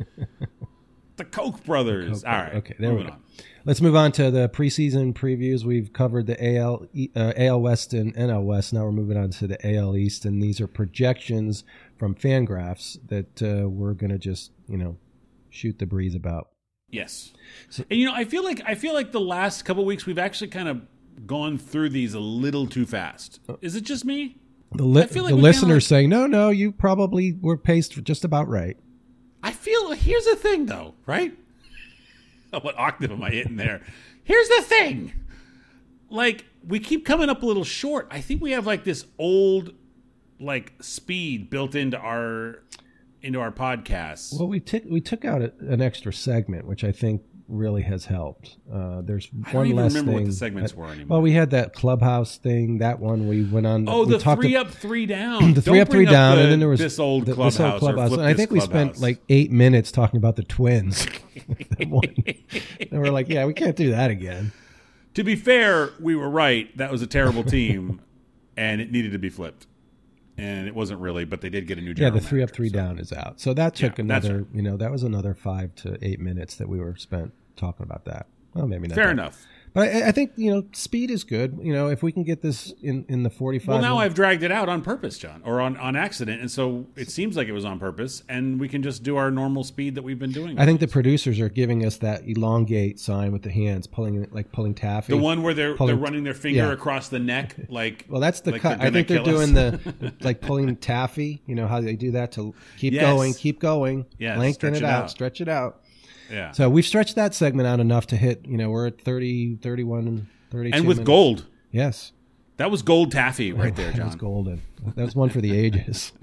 Speaker 2: The Koch brothers.
Speaker 1: Koch
Speaker 2: All right.
Speaker 1: Okay, there
Speaker 2: moving
Speaker 1: we go.
Speaker 2: on.
Speaker 1: Let's move on to the preseason previews. We've covered the A L, uh, A L West and N L West. Now we're moving on to the A L East, and these are projections from Fangraphs that uh, we're going to just, you know, shoot the breeze about.
Speaker 2: Yes. So, and you know, I feel like I feel like the last couple of weeks we've actually kind of gone through these a little too fast. Is it just me?
Speaker 1: The, li-
Speaker 2: like
Speaker 1: the listeners like, saying, no, no, you probably were paced just about right.
Speaker 2: I feel, here's the thing though, right? What octave am I hitting there? Here's the thing. Like, we keep coming up a little short. I think we have like this old, like, speed built into our into our podcasts.
Speaker 1: Well, we took we took out a, an extra segment, which I think really has helped. Uh, there's one
Speaker 2: I don't even
Speaker 1: less
Speaker 2: remember
Speaker 1: thing.
Speaker 2: what the segments were anymore.
Speaker 1: Well, we had that clubhouse thing. That one we went on.
Speaker 2: Oh,
Speaker 1: we
Speaker 2: the three
Speaker 1: to,
Speaker 2: up, three down.
Speaker 1: the three
Speaker 2: Don't
Speaker 1: up, three
Speaker 2: bring
Speaker 1: down,
Speaker 2: the,
Speaker 1: and then there was
Speaker 2: this old
Speaker 1: the,
Speaker 2: clubhouse.
Speaker 1: This old clubhouse. And I think we
Speaker 2: clubhouse.
Speaker 1: spent like eight minutes talking about the Twins. And we're like, yeah, we can't do that again.
Speaker 2: To be fair, we were right. That was a terrible team, and it needed to be flipped. And it wasn't really, but they did get a new general
Speaker 1: Yeah, the three
Speaker 2: manager,
Speaker 1: up, three
Speaker 2: so.
Speaker 1: down is out. So that took
Speaker 2: Yeah,
Speaker 1: another,
Speaker 2: right.
Speaker 1: you know, that was another five to eight minutes that we were spent talking about that. Well, maybe not.
Speaker 2: Fair
Speaker 1: that.
Speaker 2: enough.
Speaker 1: But I, I think, you know, speed is good. You know, if we can get this in, in the forty-five.
Speaker 2: Well, now I've dragged it out on purpose, John, or on, on accident. And so it seems like it was on purpose. And we can just do our normal speed that we've been doing.
Speaker 1: I think the producers are giving us that elongate sign with the hands, pulling it like pulling taffy.
Speaker 2: The one where they're
Speaker 1: pulling,
Speaker 2: they're running their finger
Speaker 1: yeah.
Speaker 2: across the neck. like.
Speaker 1: Well, that's the
Speaker 2: like
Speaker 1: cut.
Speaker 2: they're
Speaker 1: I think they're
Speaker 2: kill
Speaker 1: doing
Speaker 2: us.
Speaker 1: the, like pulling taffy. You know how they do that to keep
Speaker 2: Yes.
Speaker 1: going, keep going,
Speaker 2: Yes,
Speaker 1: lengthen
Speaker 2: stretch
Speaker 1: it
Speaker 2: it
Speaker 1: out,
Speaker 2: out.
Speaker 1: stretch it out.
Speaker 2: Yeah.
Speaker 1: So we've stretched that segment out enough to hit, you know, we're at thirty, thirty-one, and thirty-two
Speaker 2: And with
Speaker 1: minutes.
Speaker 2: gold.
Speaker 1: Yes.
Speaker 2: That was gold taffy right there,
Speaker 1: That
Speaker 2: John.
Speaker 1: was golden. That was one for the ages.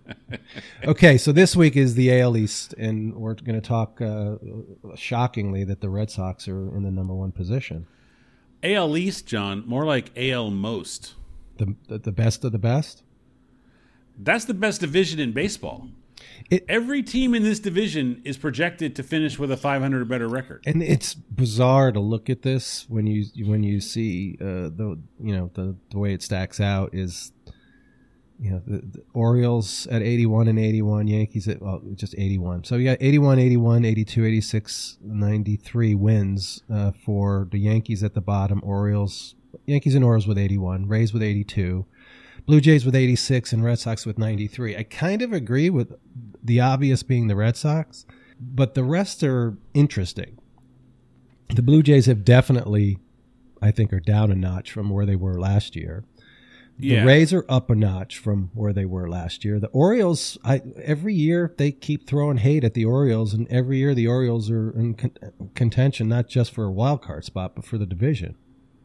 Speaker 1: Okay, so this week is the A L East, and we're going to talk, uh, shockingly, that the Red Sox are in the number one position.
Speaker 2: A L East, John, more like A L most.
Speaker 1: The, the, the best of the best?
Speaker 2: That's the best division in baseball.
Speaker 1: It,
Speaker 2: Every team in this division is projected to finish with a five hundred or better record.
Speaker 1: and it's bizarre to look at this when you when you see uh, the you know the, the way it stacks out is you know the, the Orioles at eighty-one and eighty-one, Yankees at well just eighty-one. So you got eighty-one, eighty-one, eighty-two, eighty-six, ninety-three wins uh, for the Yankees at the bottom. Orioles, Yankees and Orioles with eighty-one, Rays with eighty-two. Blue Jays with eighty-six and Red Sox with ninety-three. I kind of agree with the obvious being the Red Sox, but the rest are interesting. The Blue Jays have definitely, I think, are down a notch from where they were last year. The
Speaker 2: Yeah.
Speaker 1: Rays are up a notch from where they were last year. The Orioles, I, every year they keep throwing hate at the Orioles, and every year the Orioles are in con- contention, not just for a wild card spot, but for the division.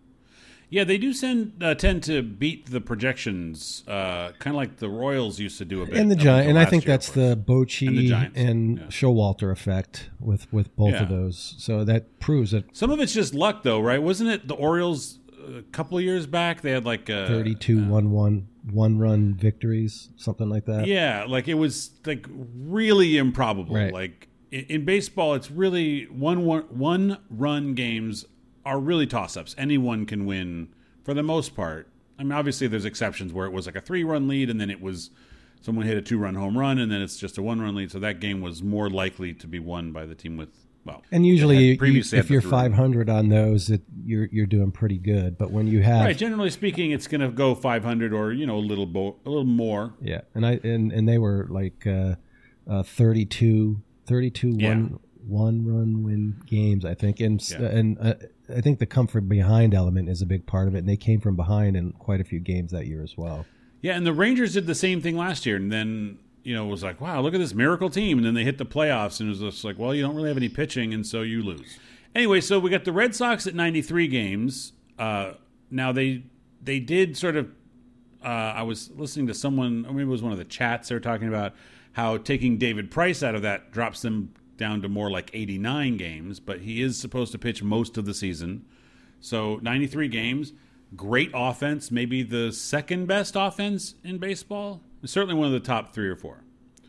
Speaker 2: Yeah, they do send, uh, tend to beat the projections, uh, kind of like the Royals used to do a bit.
Speaker 1: And the
Speaker 2: up
Speaker 1: Giants,
Speaker 2: until
Speaker 1: and I
Speaker 2: last
Speaker 1: think
Speaker 2: year,
Speaker 1: that's
Speaker 2: of course.
Speaker 1: the Bochy
Speaker 2: And the Giants,
Speaker 1: and
Speaker 2: yeah.
Speaker 1: Showalter effect with, with both
Speaker 2: Yeah.
Speaker 1: of those. So that proves that
Speaker 2: Some of it's just luck, though, right? Wasn't it the Orioles a couple of years back? They had like a,
Speaker 1: thirty-two one one one run victories, something like that.
Speaker 2: Yeah, like it was like really improbable.
Speaker 1: Right.
Speaker 2: Like in, in baseball, it's really one, one one run games are really toss ups. Anyone can win for the most part. I mean, obviously there's exceptions where it was like a three run lead and then it was someone hit a two run home run and then it's just a one run lead. So that game was more likely to be won by the team with well.
Speaker 1: And usually,
Speaker 2: had
Speaker 1: you,
Speaker 2: previously
Speaker 1: if
Speaker 2: had the
Speaker 1: you're
Speaker 2: three.
Speaker 1: five hundred on those, it, you're you're doing pretty good. But when you have
Speaker 2: Right, generally speaking, it's going to go five hundred or you know a little bo- a little more.
Speaker 1: yeah, and I and, and they were like uh, uh, thirty-two, thirty-two
Speaker 2: Yeah.
Speaker 1: one one run win games, I think, and s
Speaker 2: Yeah.
Speaker 1: and uh, I think the comfort behind element is a big part of it. And they came from behind in quite a few games that year as well.
Speaker 2: Yeah, and the Rangers did the same thing last year, and then you know it was like, wow, look at this miracle team, and then they hit the playoffs, and it was just like, well, you don't really have any pitching, and so you lose. Anyway, so we got the Red Sox at ninety-three games. Uh, now they they did sort of. Uh, I was listening to someone, or maybe it was one of the chats. They were talking about how taking David Price out of that drops them down to more like eighty-nine games, but he is supposed to pitch most of the season. So ninety-three games, great offense, maybe the second best offense in baseball. Certainly one of the top three or four.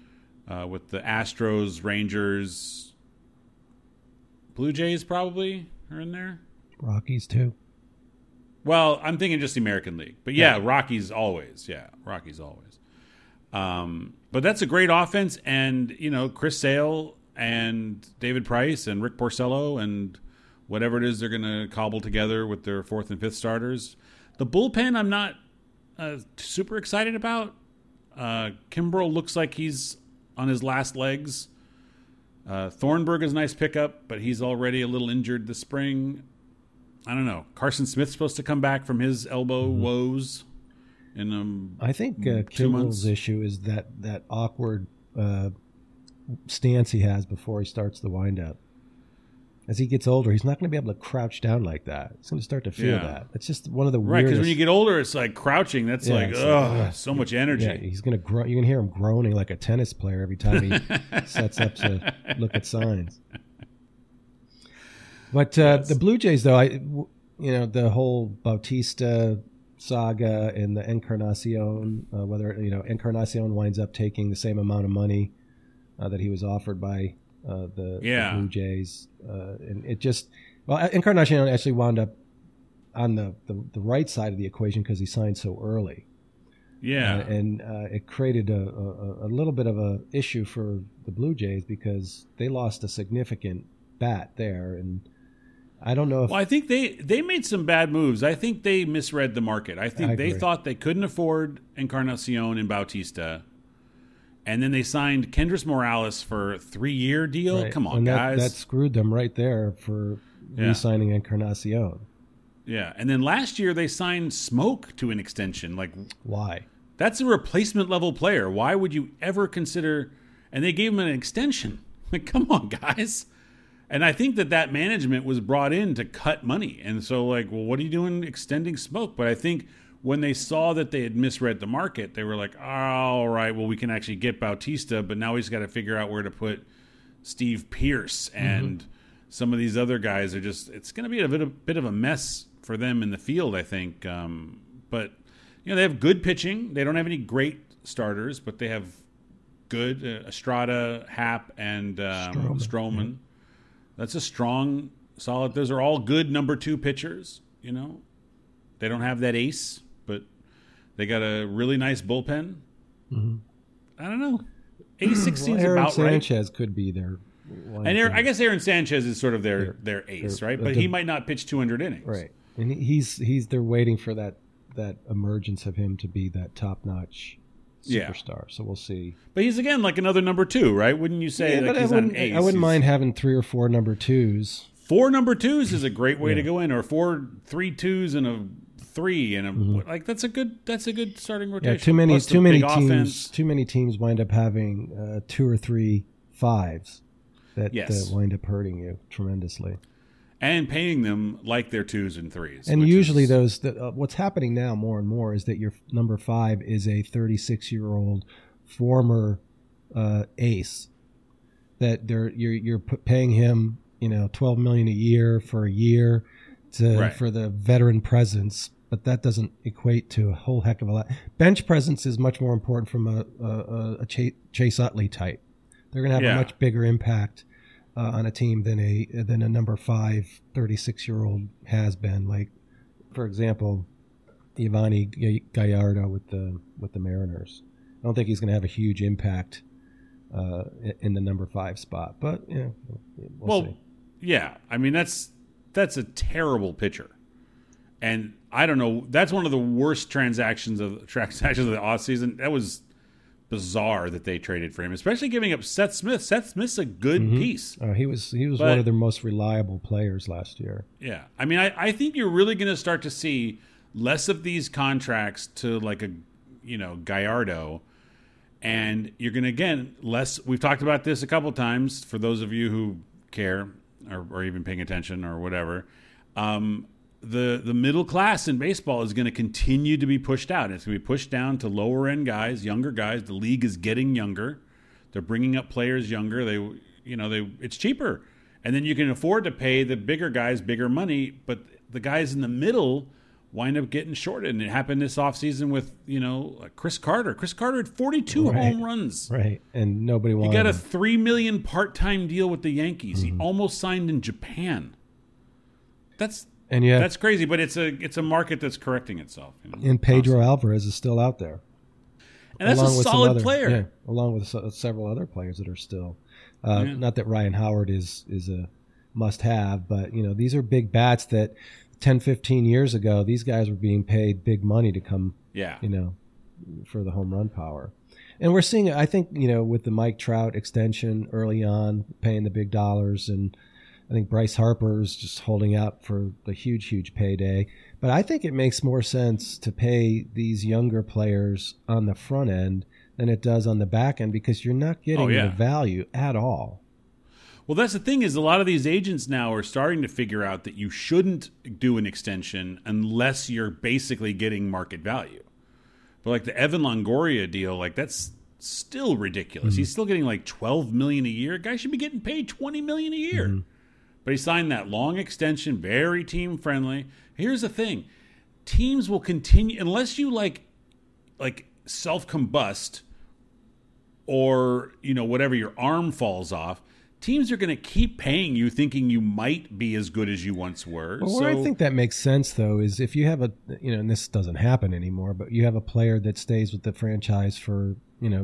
Speaker 2: Uh, with the Astros, Rangers, Blue Jays probably are in there.
Speaker 1: Rockies too.
Speaker 2: Well, I'm thinking just the American League. But yeah, Rockies always. Yeah, Rockies always. Um, but that's a great offense. And, you know, Chris Sale and David Price and Rick Porcello and whatever it is they're going to cobble together with their fourth and fifth starters. The bullpen I'm not uh, super excited about. Uh, Kimbrel looks like he's on his last legs. Uh, Thornburg is a nice pickup, but he's already a little injured this spring. I don't know. Carson Smith's supposed to come back from his elbow
Speaker 1: Mm-hmm.
Speaker 2: woes in um,
Speaker 1: I think uh,
Speaker 2: two months.
Speaker 1: Kimbrel's issue is that that awkward uh, stance he has before he starts the windup. As he gets older, he's not going to be able to crouch down like that. He's going to start to feel
Speaker 2: Yeah.
Speaker 1: that. It's just one of the
Speaker 2: Right,
Speaker 1: weirdest.
Speaker 2: because when you get older, it's like crouching. That's
Speaker 1: Yeah,
Speaker 2: like,
Speaker 1: it's like,
Speaker 2: ugh,
Speaker 1: ugh.
Speaker 2: so much energy.
Speaker 1: Yeah, he's going to groan. You can hear him groaning like a tennis player every time he sets up to look at signs. But uh,
Speaker 2: Yes.
Speaker 1: the Blue Jays, though, I, w- you know, the whole Bautista saga and the Encarnacion, uh, whether you know Encarnacion winds up taking the same amount of money uh, that he was offered by uh, the,
Speaker 2: Yeah.
Speaker 1: the Blue Jays, uh, and it just well, Encarnacion actually wound up on the, the, the right side of the equation because he signed so early.
Speaker 2: Yeah.
Speaker 1: Uh, and uh, it created a, a, a little bit of a issue for the Blue Jays because they lost a significant bat there, and I don't know if
Speaker 2: Well, I think they, they made some bad moves. I think they misread the market. I think
Speaker 1: I
Speaker 2: they
Speaker 1: agree.
Speaker 2: thought they couldn't afford Encarnacion and Bautista. And then they signed Kendrys Morales for a three-year deal.
Speaker 1: right.
Speaker 2: Come on,
Speaker 1: and that,
Speaker 2: guys.
Speaker 1: that screwed them right there for
Speaker 2: Yeah.
Speaker 1: re-signing Encarnacion.
Speaker 2: Yeah. And then last year they signed Smoke to an extension. Like,
Speaker 1: Why?
Speaker 2: that's a replacement level player. Why would you ever consider? And they gave him an extension. Like, come on, guys. And I think that that management was brought in to cut money. And so, like, well, what are you doing extending Smoke? But I think when they saw that they had misread the market, they were like, oh, all right, well, we can actually get Bautista, but now he's got to figure out where to put Steve Pierce. And mm-hmm. some of these other guys are just, it's going to be a bit, a bit of a mess for them in the field, I think. Um, but, you know, they have good pitching. They don't have any great starters, but they have good uh, Estrada, Happ, and um,
Speaker 1: Stroman.
Speaker 2: Stroman.
Speaker 1: Yeah.
Speaker 2: That's a strong, solid. Those are all good number two pitchers. You know, they don't have that ace, but they got a really nice bullpen.
Speaker 1: Mm-hmm.
Speaker 2: I don't know. eighty-six
Speaker 1: well,
Speaker 2: seems
Speaker 1: Aaron
Speaker 2: about
Speaker 1: Sanchez
Speaker 2: right.
Speaker 1: could be their.
Speaker 2: And Aaron, I guess Aaron Sanchez is sort of their
Speaker 1: their,
Speaker 2: their ace,
Speaker 1: their,
Speaker 2: right? But
Speaker 1: the,
Speaker 2: he might not pitch two hundred innings,
Speaker 1: right? And he's he's they're waiting for that that emergence of him to be that top notch superstar. Yeah. So we'll see.
Speaker 2: But he's again like another number two, right? Wouldn't you say?
Speaker 1: Yeah,
Speaker 2: like
Speaker 1: but
Speaker 2: he's
Speaker 1: I wouldn't,
Speaker 2: an ace.
Speaker 1: I wouldn't
Speaker 2: he's,
Speaker 1: mind having three or four number twos.
Speaker 2: Four number twos is a great way
Speaker 1: yeah.
Speaker 2: to go in, or four three twos and a three and a
Speaker 1: mm-hmm.
Speaker 2: like that's a good that's a good starting rotation.
Speaker 1: Yeah, too many
Speaker 2: Plus
Speaker 1: too many
Speaker 2: big
Speaker 1: teams
Speaker 2: offense.
Speaker 1: too many teams wind up having uh, two or three fives that
Speaker 2: yes.
Speaker 1: uh, wind up hurting you tremendously.
Speaker 2: And paying them like they're twos and threes.
Speaker 1: And usually
Speaker 2: is,
Speaker 1: those the, uh, what's happening now more and more is that your number five is a thirty-six-year-old former uh, ace that they're you're you're paying him, you know, twelve million dollars a year for a year to
Speaker 2: right.
Speaker 1: for the veteran presence, but that doesn't equate to a whole heck of a lot. Bench presence is much more important from a a, a Chase Utley type. They're going to have
Speaker 2: yeah.
Speaker 1: a much bigger impact Uh, on a team than a than a number five thirty-six-year-old has been. Like, for example, Yovani Gallardo with the with the Mariners. I don't think he's going to have a huge impact uh, in the number five spot, but you know, we'll,
Speaker 2: well
Speaker 1: see.
Speaker 2: Yeah, I mean that's that's a terrible pitcher, and I don't know. That's one of the worst transactions of transactions of the offseason. That was bizarre that they traded for him, especially giving up Seth Smith. Seth Smith's a good
Speaker 1: mm-hmm.
Speaker 2: piece.
Speaker 1: Uh, he was he was
Speaker 2: but,
Speaker 1: one of their most reliable players last year.
Speaker 2: Yeah, I mean, I, I think you're really going to start to see less of these contracts to like a, you know, Gallardo, and you're going to again less. We've talked about this a couple times for those of you who care or, or even paying attention or whatever. Um, The the middle class in baseball is going to continue to be pushed out. It's going to be pushed down to lower end guys, younger guys. The league is getting younger. They're bringing up players younger. They, you know, they it's cheaper, and then you can afford to pay the bigger guys bigger money. But the guys in the middle wind up getting shorted, and it happened this offseason with you know Chris Carter. Chris Carter had forty-two
Speaker 1: right.
Speaker 2: home runs,
Speaker 1: right? And nobody wanted.
Speaker 2: He got a
Speaker 1: him.
Speaker 2: three million part time deal with the Yankees. Mm-hmm. He almost signed in Japan. That's
Speaker 1: And yeah,
Speaker 2: that's crazy, but it's a it's a market that's correcting itself. You know,
Speaker 1: and Pedro
Speaker 2: constantly.
Speaker 1: Alvarez is still out there,
Speaker 2: and that's
Speaker 1: along
Speaker 2: a
Speaker 1: with some
Speaker 2: solid
Speaker 1: other,
Speaker 2: player.
Speaker 1: yeah, along with so, several other players that are still. Uh,
Speaker 2: Yeah.
Speaker 1: Not that Ryan Howard is is a must-have, but you know these are big bats that ten, fifteen years ago these guys were being paid big money to come.
Speaker 2: Yeah,
Speaker 1: you know, for the home run power. And we're seeing it, I think, you know, with the Mike Trout extension early on, paying the big dollars, and I think Bryce Harper's just holding out for the huge, huge payday. But I think it makes more sense to pay these younger players on the front end than it does on the back end because you're not getting
Speaker 2: Oh, yeah.
Speaker 1: the value at all.
Speaker 2: Well, that's the thing is a lot of these agents now are starting to figure out that you shouldn't do an extension unless you're basically getting market value. But like the Evan Longoria deal, like that's still ridiculous. Mm-hmm. He's still getting like twelve million dollars a year. Guy should be getting paid twenty million dollars a year. Mm-hmm. But he signed that long extension, very team friendly. Here's the thing. Teams will continue unless you like like self-combust or, you know, whatever, your arm falls off. Teams are going to keep paying you thinking you might be as good as you once were.
Speaker 1: Well,
Speaker 2: so,
Speaker 1: where I think that makes sense, though, is if you have a, you know, and this doesn't happen anymore, but you have a player that stays with the franchise for, you know,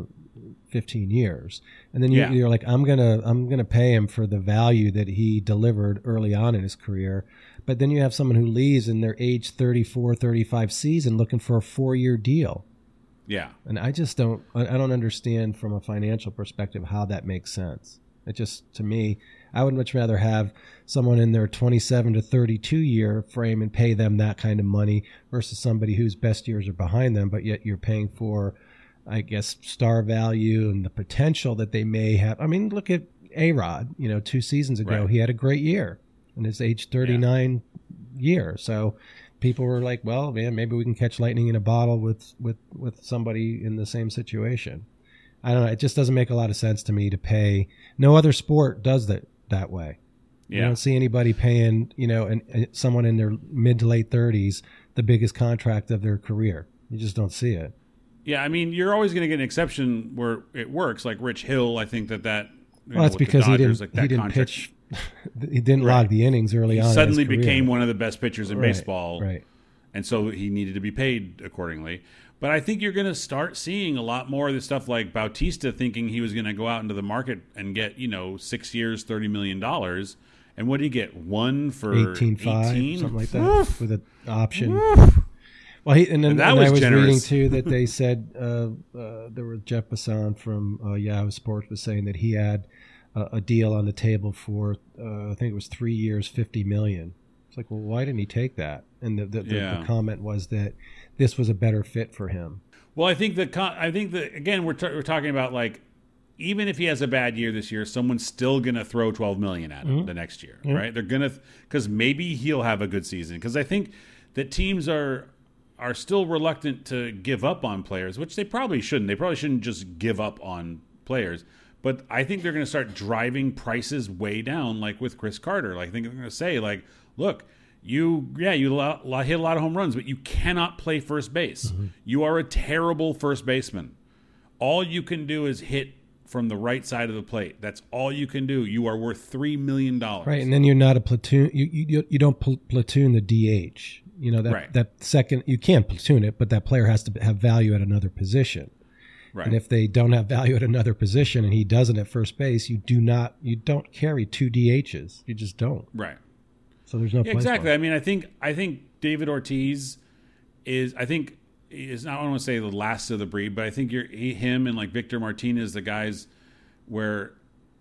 Speaker 1: fifteen years. And then you,
Speaker 2: Yeah.
Speaker 1: you're like, I'm going to I'm going to pay him for the value that he delivered early on in his career. But then you have someone who leaves in their age thirty-four, thirty-five season looking for a four-year deal.
Speaker 2: Yeah.
Speaker 1: And I just don't I I don't understand from a financial perspective how that makes sense. It just, to me, I would much rather have someone in their twenty-seven to thirty-two year frame and pay them that kind of money versus somebody whose best years are behind them, but yet you're paying for, I guess, star value and the potential that they may have. I mean, look at A-Rod, you know, two seasons ago,
Speaker 2: Right.
Speaker 1: he had a great year in his age thirty-nine year. So people were like, well, man, maybe we can catch lightning in a bottle with, with, with somebody in the same situation. I don't know. It just doesn't make a lot of sense to me to pay. No other sport does that that way. You
Speaker 2: Yeah.
Speaker 1: don't see anybody paying, you know, an, an, someone in their mid to late thirties the biggest contract of their career. You just don't see it.
Speaker 2: Yeah, I mean, you're always going to get an exception where it works. Like Rich Hill, I think that that. You
Speaker 1: Well,
Speaker 2: know,
Speaker 1: that's
Speaker 2: with the
Speaker 1: because
Speaker 2: Dodgers,
Speaker 1: he didn't
Speaker 2: like that
Speaker 1: he didn't
Speaker 2: contract,
Speaker 1: pitch. He didn't
Speaker 2: Right.
Speaker 1: log the innings early
Speaker 2: He
Speaker 1: on.
Speaker 2: suddenly
Speaker 1: in his career.
Speaker 2: became one of the best pitchers in
Speaker 1: Right,
Speaker 2: baseball,
Speaker 1: Right.
Speaker 2: and so he needed to be paid accordingly. But I think you're going to start seeing a lot more of this stuff, like Bautista thinking he was going to go out into the market and get, you know, six years, thirty million dollars. And what did he get? One for
Speaker 1: eighteen five,
Speaker 2: eighteen?
Speaker 1: something like that, with an option. Well, he, and then
Speaker 2: And that
Speaker 1: and
Speaker 2: was
Speaker 1: I was
Speaker 2: generous.
Speaker 1: reading too that they said uh, uh, there was Jeff Bassan from uh, Yahoo Sports was saying that he had a, a deal on the table for uh, I think it was three years, fifty million. It's like, well, why didn't he take that? And the the, the,
Speaker 2: Yeah.
Speaker 1: the comment was that this was a better fit for him.
Speaker 2: Well, I think the con- I think that again we're t- we're talking about, like, even if he has a bad year this year, someone's still gonna throw twelve million at him
Speaker 1: Mhm.
Speaker 2: the next year,
Speaker 1: Yeah.
Speaker 2: right? They're gonna because maybe he'll have a good season. Because I think that teams are are still reluctant to give up on players, which they probably shouldn't. They probably shouldn't just give up on players. But I think they're going to start driving prices way down, like with Chris Carter. Like I think they're going to say, like, look, you, yeah, you lo- lo- hit a lot of home runs, but you cannot play first base.
Speaker 1: Mm-hmm.
Speaker 2: You are a terrible first baseman. All you can do is hit from the right side of the plate. That's all you can do. You are worth three million dollars.
Speaker 1: Right, and then you're not a platoon. You you, you don't pl- platoon the D H. You know that
Speaker 2: Right.
Speaker 1: that second you can't platoon it, but that player has to have value at another position.
Speaker 2: Right.
Speaker 1: And if they don't have value at another position and he doesn't at first base, you do not you don't carry two D Hs. You just don't.
Speaker 2: right.
Speaker 1: So there's no
Speaker 2: Yeah,
Speaker 1: place for
Speaker 2: exactly.
Speaker 1: it.
Speaker 2: I mean, I think I think David Ortiz is. I think is not. I don't want to say the last of the breed, but I think you're he, him and like Victor Martinez, the guys where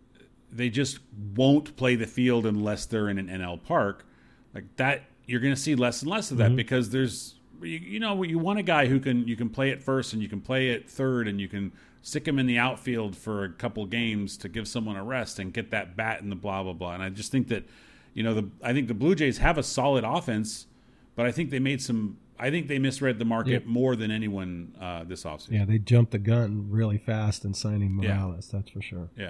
Speaker 2: they just won't play the field unless they're in an N L park. Like that, you're going to see less and less of that because there's you, you know you want a guy who can you can play at first and you can play at third and you can stick him in the outfield for a couple games to give someone a rest and get that bat and the blah blah blah. And I just think that you know the I think the Blue Jays have a solid offense, but I think they made some. I think they misread the market
Speaker 1: Yep.
Speaker 2: more than anyone uh, this offseason.
Speaker 1: Yeah, they jumped the gun really fast in signing
Speaker 2: Yeah.
Speaker 1: Morales. That's for sure.
Speaker 2: Yeah.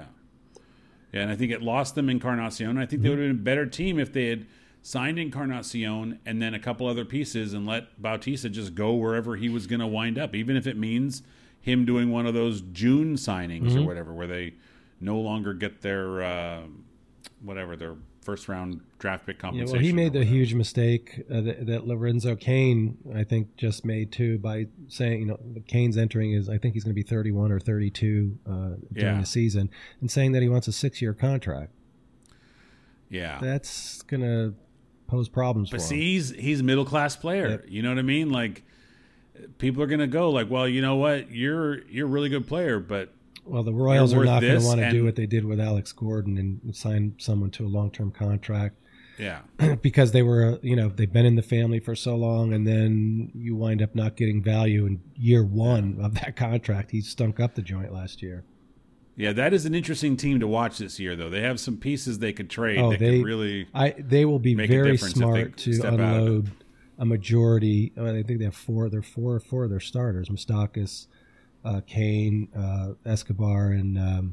Speaker 2: Yeah, and I think it lost them Encarnacion. I think they would have been a better team if they had signed Encarnacion and then a couple other pieces and let Bautista just go wherever he was going to wind up, even if it means him doing one of those June signings or whatever, where they no longer get their, uh, whatever, their first round draft pick
Speaker 1: Yeah,
Speaker 2: compensation.
Speaker 1: well, he made
Speaker 2: or
Speaker 1: the
Speaker 2: whatever.
Speaker 1: huge mistake uh, that, that Lorenzo Cain, I think, just made too by saying, you know, Cain's entering is, I think he's going to be thirty-one or thirty-two uh, during
Speaker 2: Yeah.
Speaker 1: the season, and saying that he wants a six-year contract.
Speaker 2: Yeah.
Speaker 1: That's going to pose problems
Speaker 2: But
Speaker 1: for
Speaker 2: see,
Speaker 1: him.
Speaker 2: he's he's a middle class player.
Speaker 1: Yep.
Speaker 2: You know what I mean? Like people are gonna go like, well, you know what? You're you're a really good player, but
Speaker 1: Well, the Royals are
Speaker 2: worth
Speaker 1: not going to
Speaker 2: this,
Speaker 1: want to do
Speaker 2: and-
Speaker 1: what they did with Alex Gordon and sign someone to a long-term contract
Speaker 2: yeah,
Speaker 1: because they were, uh, you know, they've been in the family for so long, and then you wind up not getting value in year one of that contract. He stunk up the joint last year.
Speaker 2: yeah. That is an interesting team to watch this year, though. They have some pieces they could trade
Speaker 1: Oh,
Speaker 2: that
Speaker 1: they
Speaker 2: could really.
Speaker 1: I they will be
Speaker 2: make a
Speaker 1: very
Speaker 2: difference if they
Speaker 1: smart to
Speaker 2: step out of it.
Speaker 1: unload a majority. I, mean, I think they have four. They're four. Four of their starters: Moustakas, uh, Kane, uh, Escobar, and um,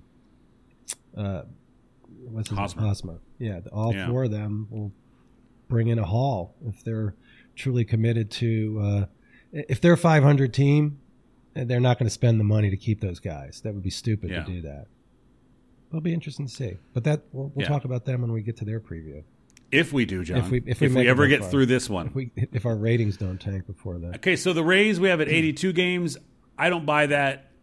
Speaker 1: uh, what's his
Speaker 2: Hosmer.
Speaker 1: name? Hosmer. Yeah, all
Speaker 2: Yeah.
Speaker 1: four of them will bring in a haul if they're truly committed to. Uh, if they're a five hundred team, they're not going to spend the money to keep those guys. That would be stupid
Speaker 2: Yeah.
Speaker 1: to do that. It'll be interesting to see. But that we'll, we'll
Speaker 2: Yeah.
Speaker 1: talk about them when we get to their preview.
Speaker 2: If we do, John.
Speaker 1: If we- if we make it
Speaker 2: ever
Speaker 1: that
Speaker 2: get
Speaker 1: far.
Speaker 2: through this one.
Speaker 1: If we if our ratings don't tank before that.
Speaker 2: Okay, so the Rays, we have at eighty-two games. I don't buy that.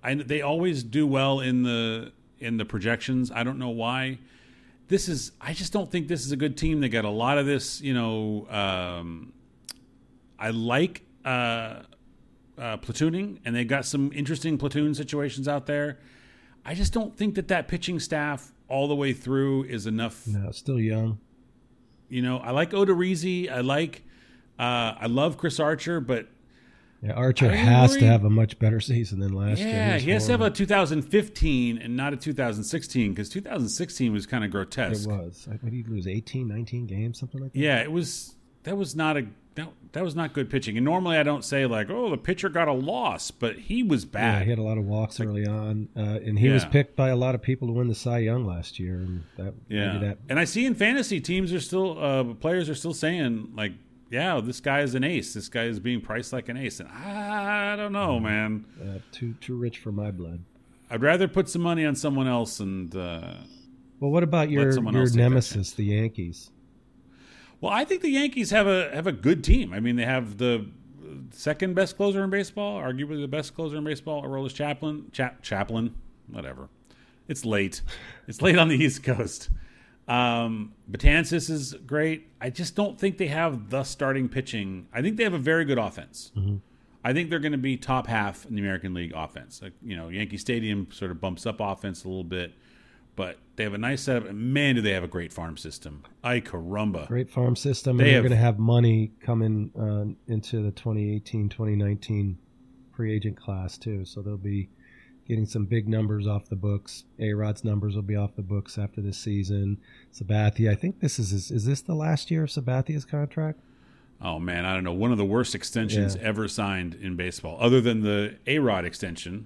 Speaker 2: I, they always do well in the in the projections. I don't know why. This is. I just don't think this is a good team. They got a lot of this. You know, um, I like uh, uh, platooning, and they got some interesting platoon situations out there. I just don't think that that pitching staff all the way through is enough.
Speaker 1: No, still young.
Speaker 2: You know, I like Odorizzi. I like. Uh, I love Chris Archer, but.
Speaker 1: Yeah, Archer has to have a much better season than last
Speaker 2: yeah,
Speaker 1: year.
Speaker 2: Yeah, he has to have
Speaker 1: horrible.
Speaker 2: a two thousand fifteen and not a two thousand sixteen because two thousand sixteen was kind of grotesque.
Speaker 1: It was. Like, what did he lose? eighteen, nineteen games, something like that?
Speaker 2: Yeah, it was. That was not a that, that was not good pitching. And normally I don't say like, oh, the pitcher got a loss, but he was bad.
Speaker 1: Yeah, he had a lot of walks like, early on, uh, and he
Speaker 2: yeah.
Speaker 1: was picked by a lot of people to win the Cy Young last year. And that,
Speaker 2: yeah,
Speaker 1: that,
Speaker 2: and I see in fantasy teams are still uh, players are still saying like. Yeah, this guy is an ace. This guy is being priced like an ace. And I don't know, man.
Speaker 1: Uh, too too rich for my blood.
Speaker 2: I'd rather put some money on someone else. And uh,
Speaker 1: well, what about your your nemesis, the Yankees?
Speaker 2: Well, I think the Yankees have a have a good team. I mean, they have the second best closer in baseball, arguably the best closer in baseball, Aroldis Chaplin. Chap, Chaplin, whatever. It's late. It's late on the East Coast. Um, Betances is great. I just don't think they have the starting pitching. I think they have a very good offense.
Speaker 1: Mm-hmm.
Speaker 2: I think they're going to be top half in the American League offense. Like, you know, Yankee Stadium sort of bumps up offense a little bit, but they have a nice setup. And man, do they have a great farm system. Ay caramba.
Speaker 1: Great farm system.
Speaker 2: They
Speaker 1: and they're
Speaker 2: have-
Speaker 1: going to have money coming uh, into the twenty eighteen, twenty nineteen free agent class, too. So they'll be getting some big numbers off the books. A-Rod's numbers will be off the books after this season. Sabathia, I think this is, is, is this the last year of Sabathia's contract?
Speaker 2: Oh, man, I don't know. One of the worst extensions
Speaker 1: Yeah.
Speaker 2: ever signed in baseball, other than the A-Rod extension.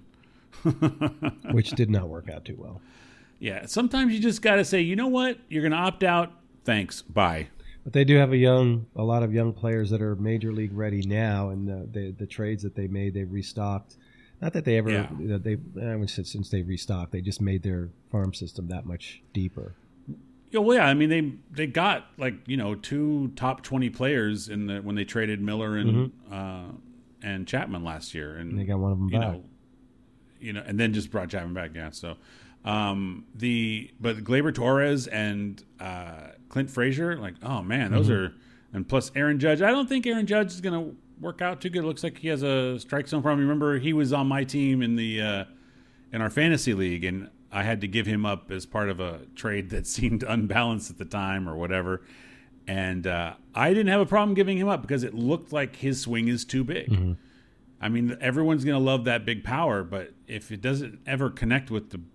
Speaker 1: Which did not work out too well.
Speaker 2: Yeah, sometimes you just got to say, you know what? You're going to opt out. Thanks. Bye.
Speaker 1: But they do have a young, a lot of young players that are major league ready now, and the the, the trades that they made, they've restocked. Not that they ever,
Speaker 2: Yeah.
Speaker 1: you know, they I would say since they restocked, they just made their farm system that much deeper.
Speaker 2: Yeah, well, yeah. I mean, they they got like you know two top twenty players in the when they traded Miller and uh, and Chapman last year, and
Speaker 1: And they got one of them
Speaker 2: you
Speaker 1: back.
Speaker 2: know, you know, and then just brought Chapman back. Yeah, so um, the but Gleyber Torres and uh, Clint Frazier, like, oh man, those
Speaker 1: Mm-hmm.
Speaker 2: are, and plus Aaron Judge. I don't think Aaron Judge is going to work out too good. It looks like he has a strike zone problem. Remember, he was on my team in the uh, in our fantasy league, and I had to give him up as part of a trade that seemed unbalanced at the time or whatever. And uh, I didn't have a problem giving him up because it looked like his swing is too big.
Speaker 1: Mm-hmm.
Speaker 2: I mean, everyone's going to love that big power, but if it doesn't ever connect with the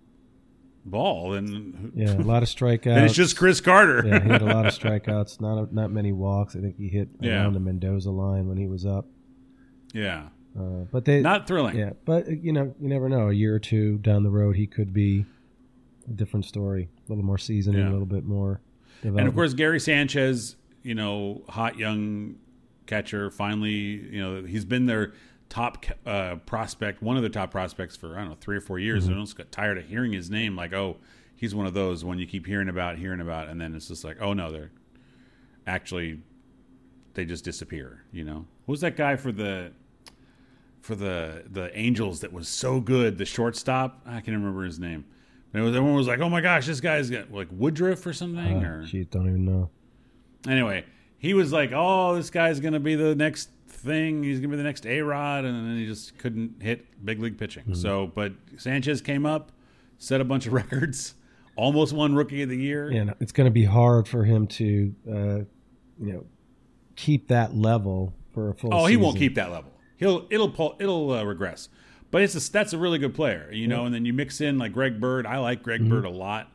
Speaker 2: ball, then
Speaker 1: Yeah, a lot of strikeouts.
Speaker 2: then it's just Chris Carter.
Speaker 1: Yeah, he had a lot of strikeouts, not a, not many walks. I think he hit
Speaker 2: Yeah.
Speaker 1: around the Mendoza line when he was up.
Speaker 2: yeah.
Speaker 1: Uh, but they
Speaker 2: Not thrilling.
Speaker 1: Yeah, but you know, you never know. A year or two down the road, he could be a different story. A little more seasoning,
Speaker 2: Yeah.
Speaker 1: a little bit more.
Speaker 2: And of course, Gary Sanchez, you know, hot young catcher. Finally, you know, he's been their top uh, prospect, one of the top prospects for I don't know three or four years.
Speaker 1: Mm-hmm.
Speaker 2: I almost got tired of hearing his name. Like, oh, he's one of those when you keep hearing about, hearing about, and then it's just like, oh no, they're actually they just disappear. You know, who's that guy for the for the the Angels that was so good? The shortstop, I can't remember his name. And it was, everyone was like, oh my gosh, this guy's got like Woodruff or something.
Speaker 1: Uh,
Speaker 2: or
Speaker 1: geez, don't even know.
Speaker 2: Anyway, he was like, oh, this guy's going to be the next thing. He's going to be the next A-Rod. And then he just couldn't hit big league pitching.
Speaker 1: Mm-hmm.
Speaker 2: So, but Sanchez came up, set a bunch of records, almost won Rookie of the Year.
Speaker 1: And it's going to be hard for him to, uh, you know, keep that level for a full
Speaker 2: Oh, he
Speaker 1: season.
Speaker 2: won't keep that level. He'll it'll pull, it'll uh, regress. But it's a, that's a really good player, you know.
Speaker 1: Yeah.
Speaker 2: And then you mix in like Greg Bird. I like Greg
Speaker 1: Mm-hmm.
Speaker 2: Bird a lot.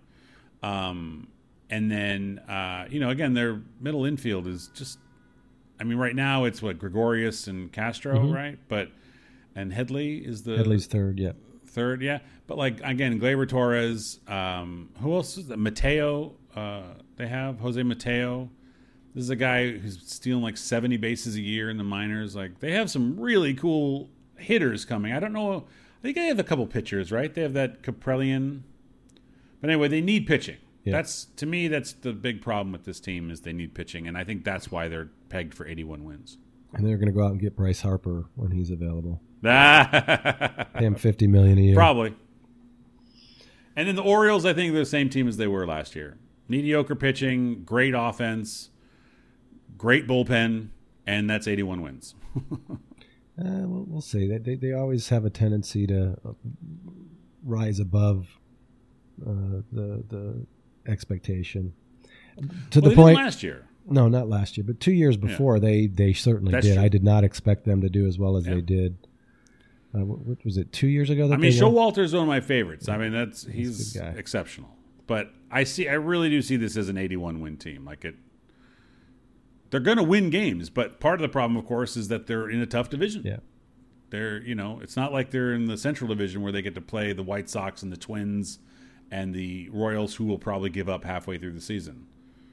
Speaker 2: Um, and then uh, you know, again, their middle infield is just. I mean, right now it's what Gregorius and Castro,
Speaker 1: Mm-hmm.
Speaker 2: right? But and Headley is the
Speaker 1: Headley's third, yeah.
Speaker 2: third, yeah. But like again, Gleyber Torres. Um, who else is that? Mateo. Uh, they have Jose Mateo. This is a guy who's stealing like seventy bases a year in the minors. Like they have some really cool hitters coming. I don't know. I think they have a couple pitchers, right? They have that Caprellian. But anyway, they need pitching.
Speaker 1: Yeah.
Speaker 2: That's to me. That's the big problem with this team is they need pitching, and I think that's why they're pegged for eighty-one wins.
Speaker 1: And they're going to go out and get Bryce Harper when he's available. Pay him fifty million dollars a year.
Speaker 2: Probably. And then the Orioles, I think they're the same team as they were last year. Mediocre pitching, great offense, great bullpen, and that's eighty-one wins.
Speaker 1: uh, we'll, we'll see. They, they they always have a tendency to rise above uh, the the expectation. To
Speaker 2: well,
Speaker 1: the point
Speaker 2: last year.
Speaker 1: No, not last year, but two years before, yeah. they they certainly That's did. True. I did not expect them to do as well as yeah. they did. Uh, what was it? Two years ago? That
Speaker 2: I mean, Showalter is one of my favorites. I mean, that's he's, he's exceptional. But I see, I really do see this as an eighty-one win team. Like it, they're going to win games. But part of the problem, of course, is that they're in a tough division.
Speaker 1: Yeah,
Speaker 2: they're you know, it's not like they're in the Central Division where they get to play the White Sox and the Twins and the Royals, who will probably give up halfway through the season.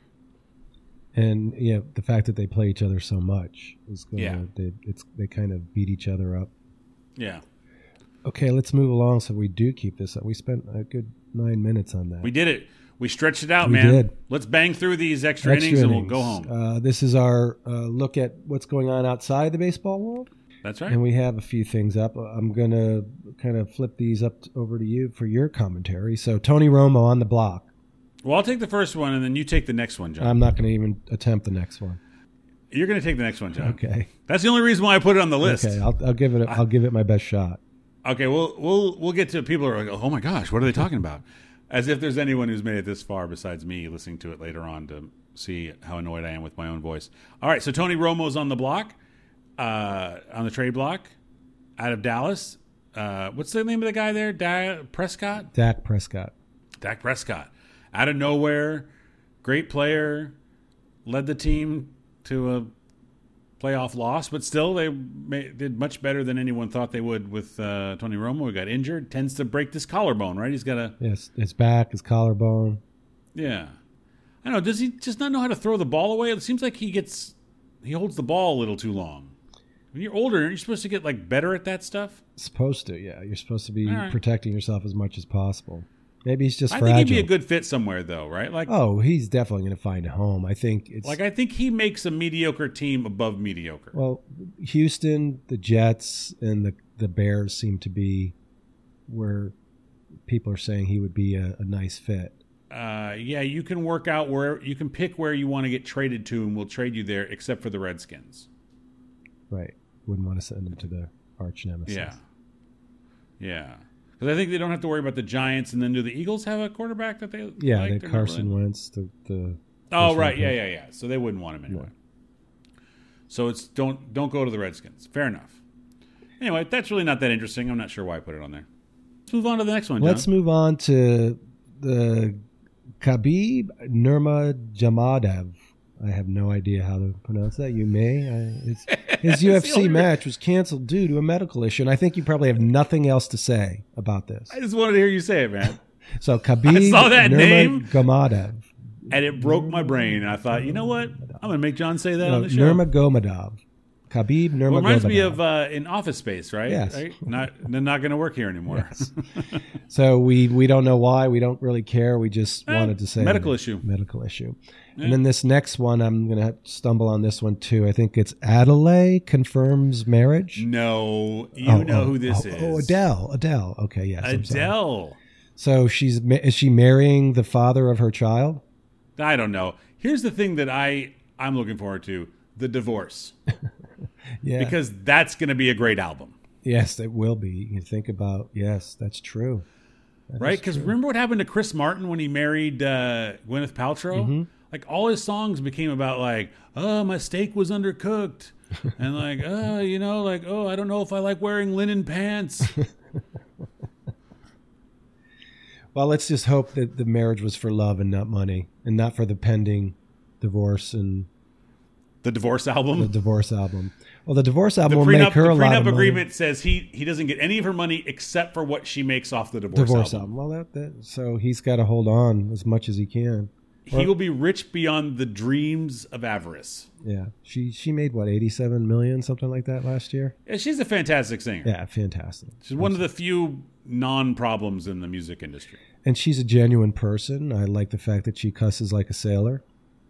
Speaker 1: And yeah, the fact that they play each other so much is going
Speaker 2: yeah.
Speaker 1: to they, it's they kind of beat each other up.
Speaker 2: Yeah.
Speaker 1: Okay, let's move along so we do keep this up. We spent a good nine minutes on that.
Speaker 2: We did it. We stretched it out,
Speaker 1: we
Speaker 2: man.
Speaker 1: Did.
Speaker 2: Let's bang through these extra, extra innings, innings and we'll go home.
Speaker 1: Uh, this is our uh, look at what's going on outside the baseball world.
Speaker 2: That's right.
Speaker 1: And we have a few things up. I'm going to kind of flip these up over to you for your commentary. So Tony Romo on the block.
Speaker 2: Well, I'll take the first one, and then you take the next one, John.
Speaker 1: I'm not going to even attempt the next one.
Speaker 2: You're going to take the next one, John.
Speaker 1: Okay.
Speaker 2: That's the only reason why I put it on the list.
Speaker 1: Okay, I'll, I'll give it. A, I'll give it my best shot.
Speaker 2: Okay, we'll we'll we'll get to people who are like, oh my gosh, what are they talking about? As if there's anyone who's made it this far besides me listening to it later on to see how annoyed I am with my own voice. All right, so Tony Romo's on the block, uh, on the trade block, out of Dallas. Uh, what's the name of the guy there? Da- Prescott.
Speaker 1: Dak Prescott.
Speaker 2: Dak Prescott. Out of nowhere, great player, led the team to a playoff loss, but still they made, did much better than anyone thought they would with uh, Tony Romo. He got injured, tends to break this collarbone, right? He's got a...
Speaker 1: Yes, his back, his collarbone.
Speaker 2: Yeah. I don't know, does he just not know how to throw the ball away? It seems like he gets... He holds the ball a little too long. When you're older, aren't you supposed to get like better at that stuff?
Speaker 1: Supposed to, yeah. You're supposed to be
Speaker 2: right.
Speaker 1: protecting yourself as much as possible. Maybe he's just
Speaker 2: I
Speaker 1: fragile.
Speaker 2: think he'd be a good fit somewhere, though, right? Like,
Speaker 1: oh, he's definitely going to find a home. I think it's
Speaker 2: like I think he makes a mediocre team above mediocre.
Speaker 1: Well, Houston, the Jets, and the the Bears seem to be where people are saying he would be a, a nice fit.
Speaker 2: Uh, yeah, you can work out where you can pick where you want to get traded to, and we'll trade you there, except for the Redskins.
Speaker 1: Right, wouldn't want to send him to the arch nemesis.
Speaker 2: Yeah, yeah. Because I think they don't have to worry about the Giants, and then do the Eagles have a quarterback that they
Speaker 1: yeah,
Speaker 2: like?
Speaker 1: they Carson really? Wentz. The, the
Speaker 2: oh right, yeah, yeah, yeah. So they wouldn't want him anyway. Yeah. So it's don't don't go to the Redskins. Fair enough. Anyway, that's really not that interesting. I'm not sure why I put it on there. Let's move on to the next one, John.
Speaker 1: Let's move on to the Khabib Nurmagomedov. I have no idea how to pronounce that. You may. I, it's, his U F C match was canceled due to a medical issue, and I think you probably have nothing else to say about this.
Speaker 2: I just wanted to hear you say it, man.
Speaker 1: So Khabib
Speaker 2: I saw that name,
Speaker 1: Nurmagomedov,
Speaker 2: and it broke my brain. And I thought, you know what? I'm going to make John say that
Speaker 1: no,
Speaker 2: on the show.
Speaker 1: Nurmagomedov. Khabib Nurmagomedov. Well, it
Speaker 2: reminds me of uh, in Office Space, right?
Speaker 1: Yes.
Speaker 2: Right? Not, they're not going to work here anymore.
Speaker 1: Yes. So we, we don't know why. We don't really care. We just eh, wanted to say
Speaker 2: medical issue.
Speaker 1: Medical issue. Yeah. And then this next one, I'm going to stumble on this one too. I think it's Adelaide confirms marriage.
Speaker 2: No, you
Speaker 1: oh,
Speaker 2: know
Speaker 1: oh,
Speaker 2: who this
Speaker 1: oh,
Speaker 2: is.
Speaker 1: Oh, Adele. Adele. Okay, yes.
Speaker 2: Adele.
Speaker 1: So she's is she marrying the father of her child?
Speaker 2: I don't know. Here's the thing that I I'm looking forward to: the divorce.
Speaker 1: Yeah,
Speaker 2: because that's going to be a great album.
Speaker 1: Yes, it will be. You think about yes, that's true. That
Speaker 2: right? Because remember what happened to Chris Martin when he married uh, Gwyneth Paltrow?
Speaker 1: Mm-hmm.
Speaker 2: Like all his songs became about like, oh, my steak was undercooked, and like, oh, you know, like, oh, I don't know if I like wearing linen pants.
Speaker 1: Well, let's just hope that the marriage was for love and not money, and not for the pending divorce and
Speaker 2: the divorce album.
Speaker 1: The divorce album. Well, the divorce album
Speaker 2: the
Speaker 1: will
Speaker 2: prenup,
Speaker 1: make her a lot of money.
Speaker 2: The prenup agreement says he he doesn't get any of her money except for what she makes off the divorce,
Speaker 1: divorce
Speaker 2: album.
Speaker 1: album. Well, that, that so he's got to hold on as much as he can.
Speaker 2: He or, will be rich beyond the dreams of avarice.
Speaker 1: Yeah, she she made what eighty-seven million, something like that last year.
Speaker 2: Yeah, she's a fantastic singer.
Speaker 1: Yeah, fantastic.
Speaker 2: She's Absolutely. one of the few non-problems in the music industry.
Speaker 1: And she's a genuine person. I like the fact that she cusses like a sailor.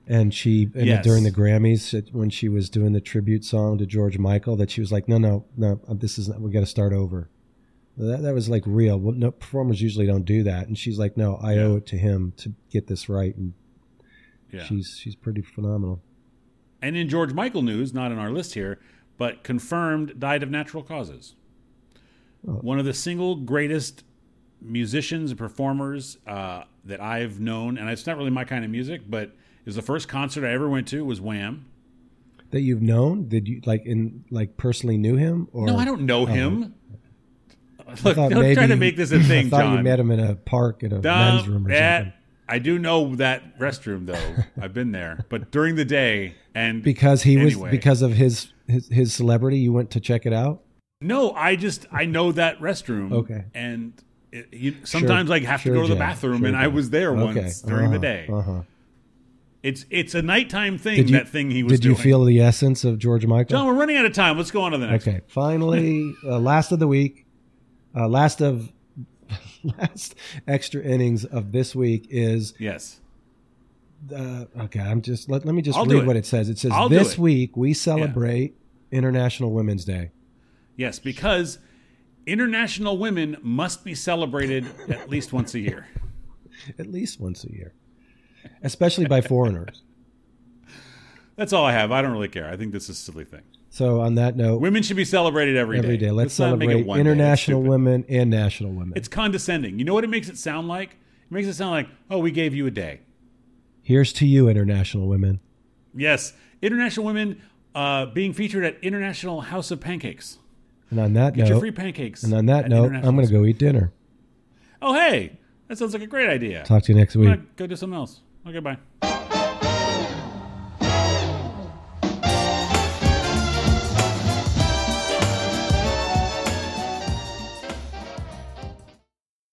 Speaker 1: And she, and
Speaker 2: Yes.
Speaker 1: during the Grammys, it- when she was doing the tribute song to George Michael, that she was like, no, no, no, this is not, we got to start over. That, that was like real. Well, no, performers usually don't do that. And she's like, no, I
Speaker 2: Yeah.
Speaker 1: owe it to him to get this right. And
Speaker 2: Yeah.
Speaker 1: she's, she's pretty phenomenal.
Speaker 2: And in George Michael news, not on our list here, but confirmed died of natural causes.
Speaker 1: Oh.
Speaker 2: One of the single greatest musicians and performers uh, that I've known, and it's not really my kind of music, but it was the first concert I ever went to was Wham.
Speaker 1: That you've known? Did you like in like personally knew him? Or
Speaker 2: No, I don't know
Speaker 1: Oh.
Speaker 2: him.
Speaker 1: I
Speaker 2: Look,
Speaker 1: thought
Speaker 2: don't try
Speaker 1: maybe-
Speaker 2: to make this a thing,
Speaker 1: I thought
Speaker 2: John.
Speaker 1: you met him in a park at a
Speaker 2: Um,
Speaker 1: men's room or
Speaker 2: that-
Speaker 1: something.
Speaker 2: I do know that restroom though. I've been there, but during the day and
Speaker 1: Because he was
Speaker 2: anyway.
Speaker 1: because of his, his his celebrity, you went to check it out.
Speaker 2: No, I just I know that restroom.
Speaker 1: Okay.
Speaker 2: And it, you, sometimes I have
Speaker 1: Sure,
Speaker 2: to go to the
Speaker 1: Jack.
Speaker 2: bathroom,
Speaker 1: Sure,
Speaker 2: and I
Speaker 1: Jack.
Speaker 2: was there
Speaker 1: Okay.
Speaker 2: once during the
Speaker 1: Uh-huh.
Speaker 2: day.
Speaker 1: Uh-huh.
Speaker 2: It's it's a nighttime thing.
Speaker 1: Did you,
Speaker 2: that thing he was
Speaker 1: did you
Speaker 2: doing.
Speaker 1: feel the essence of George Michael?
Speaker 2: John, we're running out of time. Let's go on to the next.
Speaker 1: Okay, finally, uh, last of the week, uh, last of last extra innings of this week is
Speaker 2: Yes.
Speaker 1: uh, okay. I'm just let, let me just
Speaker 2: I'll do
Speaker 1: read
Speaker 2: it.
Speaker 1: what it says. It says
Speaker 2: I'll do
Speaker 1: this
Speaker 2: it.
Speaker 1: week we celebrate International Women's Day.
Speaker 2: Yes, because international women must be celebrated at least once a year.
Speaker 1: At least once a year, especially by foreigners.
Speaker 2: That's all I have. I don't really care. I think this is a silly thing.
Speaker 1: So on that note,
Speaker 2: Women should be celebrated every day.
Speaker 1: every day let's
Speaker 2: not make it
Speaker 1: celebrate
Speaker 2: one day. It's
Speaker 1: international
Speaker 2: stupid.
Speaker 1: women and national women.
Speaker 2: It's condescending. You know what it makes it sound like? It makes it sound like, oh, we gave you a day.
Speaker 1: Here's to you, international women.
Speaker 2: Yes, international women uh, being featured at International House of Pancakes.
Speaker 1: And on that
Speaker 2: Get your
Speaker 1: note,
Speaker 2: free pancakes.
Speaker 1: and on that
Speaker 2: at
Speaker 1: note,
Speaker 2: International
Speaker 1: I'm going
Speaker 2: House.
Speaker 1: to go eat dinner.
Speaker 2: Oh, hey, that sounds like a great idea.
Speaker 1: Talk to you next
Speaker 2: I'm
Speaker 1: week.
Speaker 2: gonna go do something else. Okay, bye.